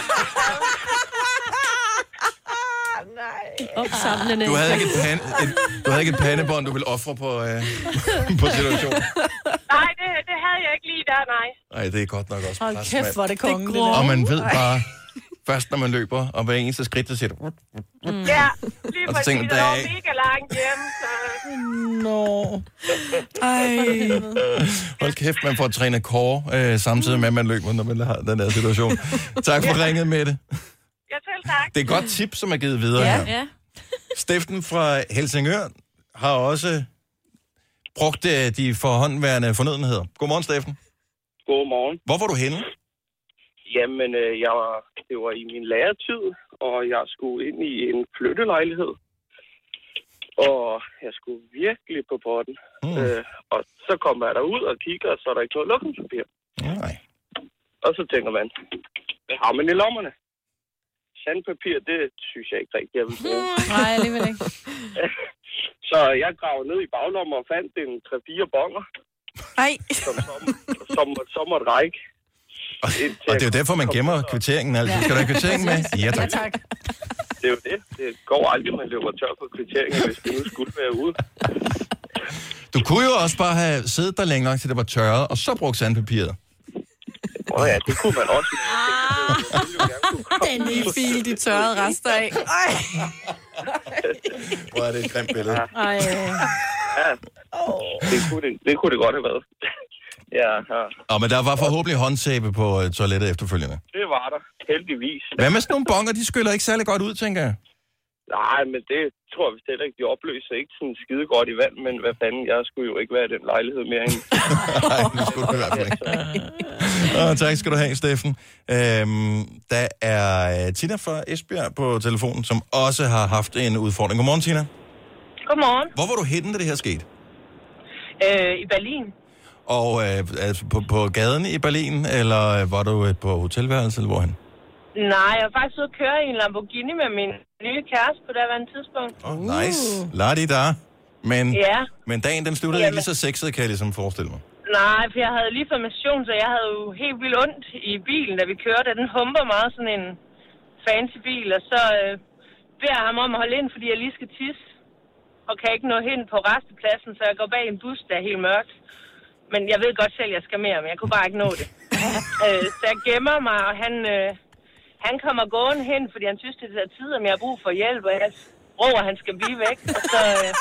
Opsamlende. Du havde ikke et, pan, et, du havde ikke et pandebånd, du ville ofre på, øh, på situationen. Nej, det, det havde jeg ikke lige der, nej. Nej, det er godt nok også Hold pres, kæft, mand. hvor er det kongen, det der. Og man ved bare, først når man løber, og hver eneste skridt, så siger du... Mm. Ja, lige Og så præcis, tænker det man, der var er- mega langt hjem, så... Nå. Ej. Hold kæft, man får trænet core, øh, samtidig med, at man løber, når man har den her situation. Tak for ringet med det. Ja, selv tak. Det er et godt tip, som er givet videre Ja, her. ja. Steffen fra Helsingør har også brugt øh, de forhåndværende fornødenheder. Godmorgen, Steffen. Godmorgen. Hvor var du henne? Jamen, øh, jeg var, det var i min læretid, og jeg skulle ind i en flyttelejlighed. Og jeg skulle virkelig på potten. Mm. Øh, og så kommer jeg derud og kigger, så er der ikke noget lukkingspapir. Nej. Og så tænker man, hvad har man i lommerne? Sandpapir, det synes jeg ikke rigtigt, jeg vil bruge. Nej, alligevel ikke. Så jeg gravede ned i baglommen og fandt en tre fire bonger. Nej. Som, som, som, som måtte række. Og, og det er jo derfor, man gemmer kvitteringen altid. Skal du have kvitteringen med? Ja, tak. Ja, tak. Det er jo det. Det går aldrig, man løber tør på kvitteringer, hvis det nu skulle være ude. Du kunne jo også bare have siddet der længe nok, til det var tørret, og så brugt sandpapiret. Åh oh ja, det kunne man også. Den nye fil, de tørrede rester af. Ej. Hvor er det et grimt billede. Ej. Ja, det kunne det, det kunne det godt have været. Ja, ja. Og men der var forhåbentlig håndsæbe på uh, toilettet efterfølgende. Det var der, heldigvis. Hvad med sådan nogle bonger? De skyller ikke særlig godt ud, tænker jeg. Nej, men det tror jeg vist heller ikke. De opløser ikke sådan skide godt i vand, men hvad fanden, jeg skulle jo ikke være i den lejlighed mere end. Nej, det skulle du i hvert fald ikke. Åh, tak skal du have, Steffen. Øhm, der er uh, Tina fra Esbjerg på telefonen, som også har haft en udfordring. Godmorgen, Tina. Godmorgen. Hvor var du henne, da det her skete? Øh, I Berlin. Og øh, altså på, på gaden i Berlin, eller var du øh, på hotelværelse, eller hvorhen? Nej, jeg var faktisk ude at køre i en Lamborghini med min nye kæreste på det her tidspunkt. Oh, nice. Lad de der. Men, Ja. men dagen, den sluttede Jamen. ikke lige så sexet, kan jeg ligesom forestille mig. Nej, for jeg havde lige fået menstruation, så jeg havde jo helt vildt ondt i bilen, da vi kørte. Den humper meget, sådan en fancy bil, og så øh, beder jeg ham om at holde ind, fordi jeg lige skal tisse, og kan ikke nå hen på restepladsen, så jeg går bag en bus, der er helt mørkt. Men jeg ved godt selv, at jeg skal mere, men jeg kunne bare ikke nå det. øh, så jeg gemmer mig, og han, øh, han kommer gående hen, fordi han synes, det er tid, om jeg har brug for hjælp, og jeg råber, at han skal blive væk. Og så, øh,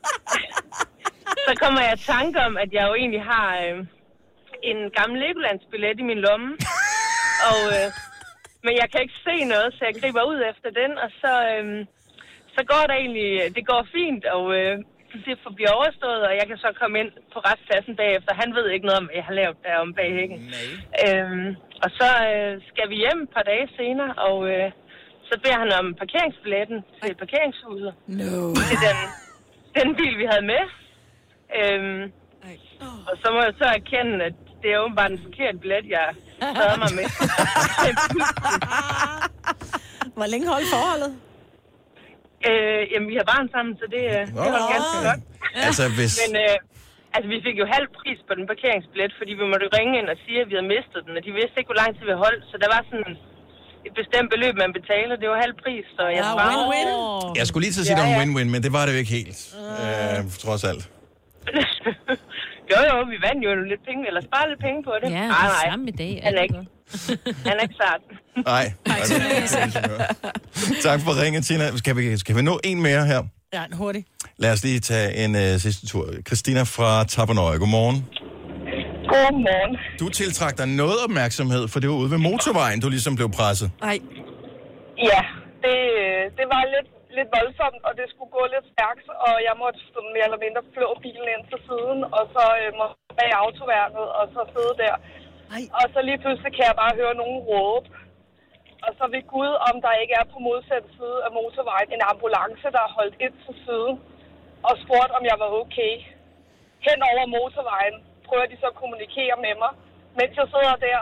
så kommer jeg i tanke om, at jeg jo egentlig har øh, en gammel Legolands-billet i min lomme. Og, øh, men jeg kan ikke se noget, så jeg griber ud efter den, og så, øh, så går det egentlig, det går fint, og øh, det bliver overstået, og jeg kan så komme ind på retspladsen bagefter. Han ved ikke noget om, hvad jeg har lavet derom bag hækken. Øhm, og så øh, skal vi hjem et par dage senere, og øh, så beder han om parkeringsbilletten til parkeringshuset. No. Til den, den bil, vi havde med. Øhm, og så må jeg så erkende, at det er åbenbart en forkert billet, jeg havde mig med. Hvor længe holdt forholdet? Øh, jamen, vi har barn sammen, så det, øh, det var ganske godt. Altså, hvis... Men øh, altså, vi fik jo halv pris på den parkeringsbillet, fordi vi måtte ringe ind og sige, at vi havde mistet den, og de vidste ikke, hvor lang tid vi holdt. Så der var sådan et bestemt beløb, man betaler. Det var halv pris, så jeg Ja, var... win-win. Jeg skulle lige til at sige, Ja, det var ja. en win-win, men det var det jo ikke helt. Øh, trods alt. jo, jo, vi vandt jo lidt penge, eller sparede lidt penge på det. Ja, nej, det nej. samme i dag. Han er ikke, han er ikke sart. Nej. Tak for ringet, Tina. Skal vi, skal vi nå en mere her? Ja, en hurtig. Lad os lige tage en uh, sidste tur. Christina fra Tappernøje, godmorgen. Godmorgen. Du tiltrak dig noget opmærksomhed, for det var ude ved motorvejen, du ligesom blev presset. Ej. Ja, det, det var lidt, lidt voldsomt, og det skulle gå lidt stærkt, og jeg måtte sådan mere eller mindre flå bilen ind til siden, og så øh, måtte jeg bag autoværnet, og så sidde der. Ej. Og så lige pludselig kan jeg bare høre nogen råbe. Og så ved Gud, om der ikke er på modsatte side af motorvejen en ambulance, der er holdt ind til siden, og spurgte, om jeg var okay. Hen over motorvejen prøver de så at kommunikere med mig, mens jeg sidder der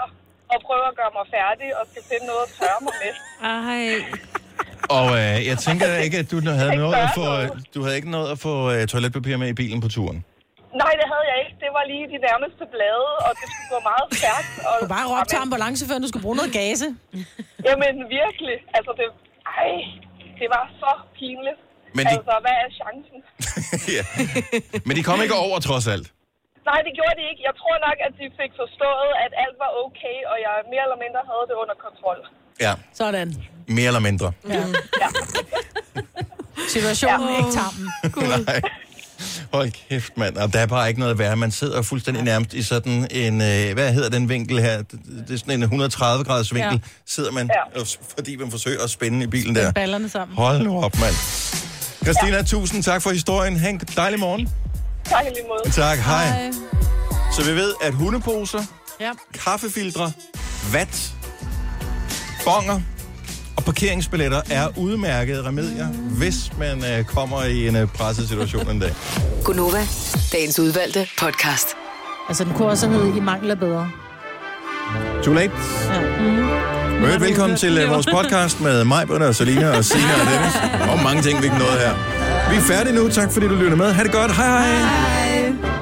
og prøver at gøre mig færdig, og skal finde noget at tørre mig med. Ej. Og øh, jeg tænker ikke, at du havde noget at få, du havde ikke noget at få øh, toiletpapir med i bilen på turen. Nej, det havde jeg ikke. Det var lige de nærmeste blade, og det skulle gå meget stærkt. Og, du bare råbte til ambulanceføren, du skulle bruge noget gase. Jamen, virkelig. Altså, det, ej, det var så pinligt. Men de... Altså, hvad er chancen? ja. Men de kom ikke over, trods alt. Nej, det gjorde de ikke. Jeg tror nok, at de fik forstået, at alt var okay, og jeg mere eller mindre havde det under kontrol. Ja. Sådan. Mere eller mindre. Ja. ja. Situationen er ikke tammen. Nej. Hold kæft, mand. Og der er bare ikke noget værre. Man sidder fuldstændig nærmest i sådan en, øh, hvad hedder den vinkel her? Det er sådan en et hundrede og tredive graders vinkel. Ja. Sidder man, ja. fordi man forsøger at spænde i bilen der. Ballerne sammen. Hold nu op, mand. Christina, ja. tusind tak for historien. Ha' en dejlig morgen. Tak i lige måde. Tak, hej. hej. Så vi ved, at hundeposer, ja. kaffefiltre, vat, bonger og parkeringsbilletter er udmærkede remedier, hvis man øh, kommer i en øh, presset situation en dag. Gunova, dagens udvalgte podcast. Altså, den kunne også hedde I mangler bedre. Too late. Ja. Mm. Vel, velkommen til uh, vores podcast med mig, Brønne og Selina og Sina og Dennis. Og mange ting, vi ikke nåede her. Vi er færdige nu. Tak fordi du lytter med. Ha' det godt. Hej hej. Hej.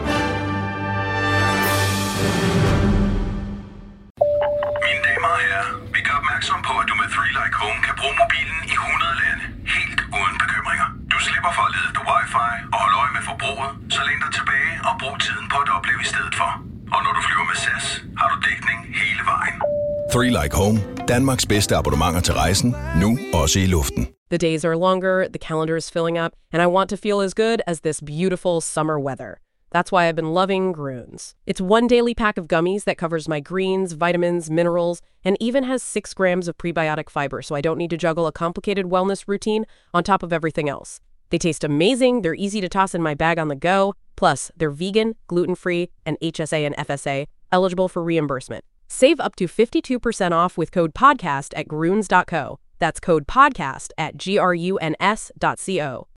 Mine damer og herrer, vi gør opmærksom på, at du med three like Home kan bruge mobilen i hundrede lande. Helt uden bekymringer. Du slipper for at lede efter wifi og holde øje med forbruget. Så læn dig tilbage og brug tiden på at opleve i stedet for. Og når du flyver med S A S, har du dækning hele vejen. three like Home. Danmarks bedste abonnementer til rejsen. Nu også i luften. The days are longer, the calendar is filling up, and I want to feel as good as this beautiful summer weather. That's why I've been loving Groons. It's one daily pack of gummies that covers my greens, vitamins, minerals, and even has six grams of prebiotic fiber, so I don't need to juggle a complicated wellness routine on top of everything else. They taste amazing, they're easy to toss in my bag on the go, plus they're vegan, gluten-free, and H S A and F S A, eligible for reimbursement. Save up to fifty-two percent off with code podcast at Groons dot co. That's code podcast at G R U N S dot C O.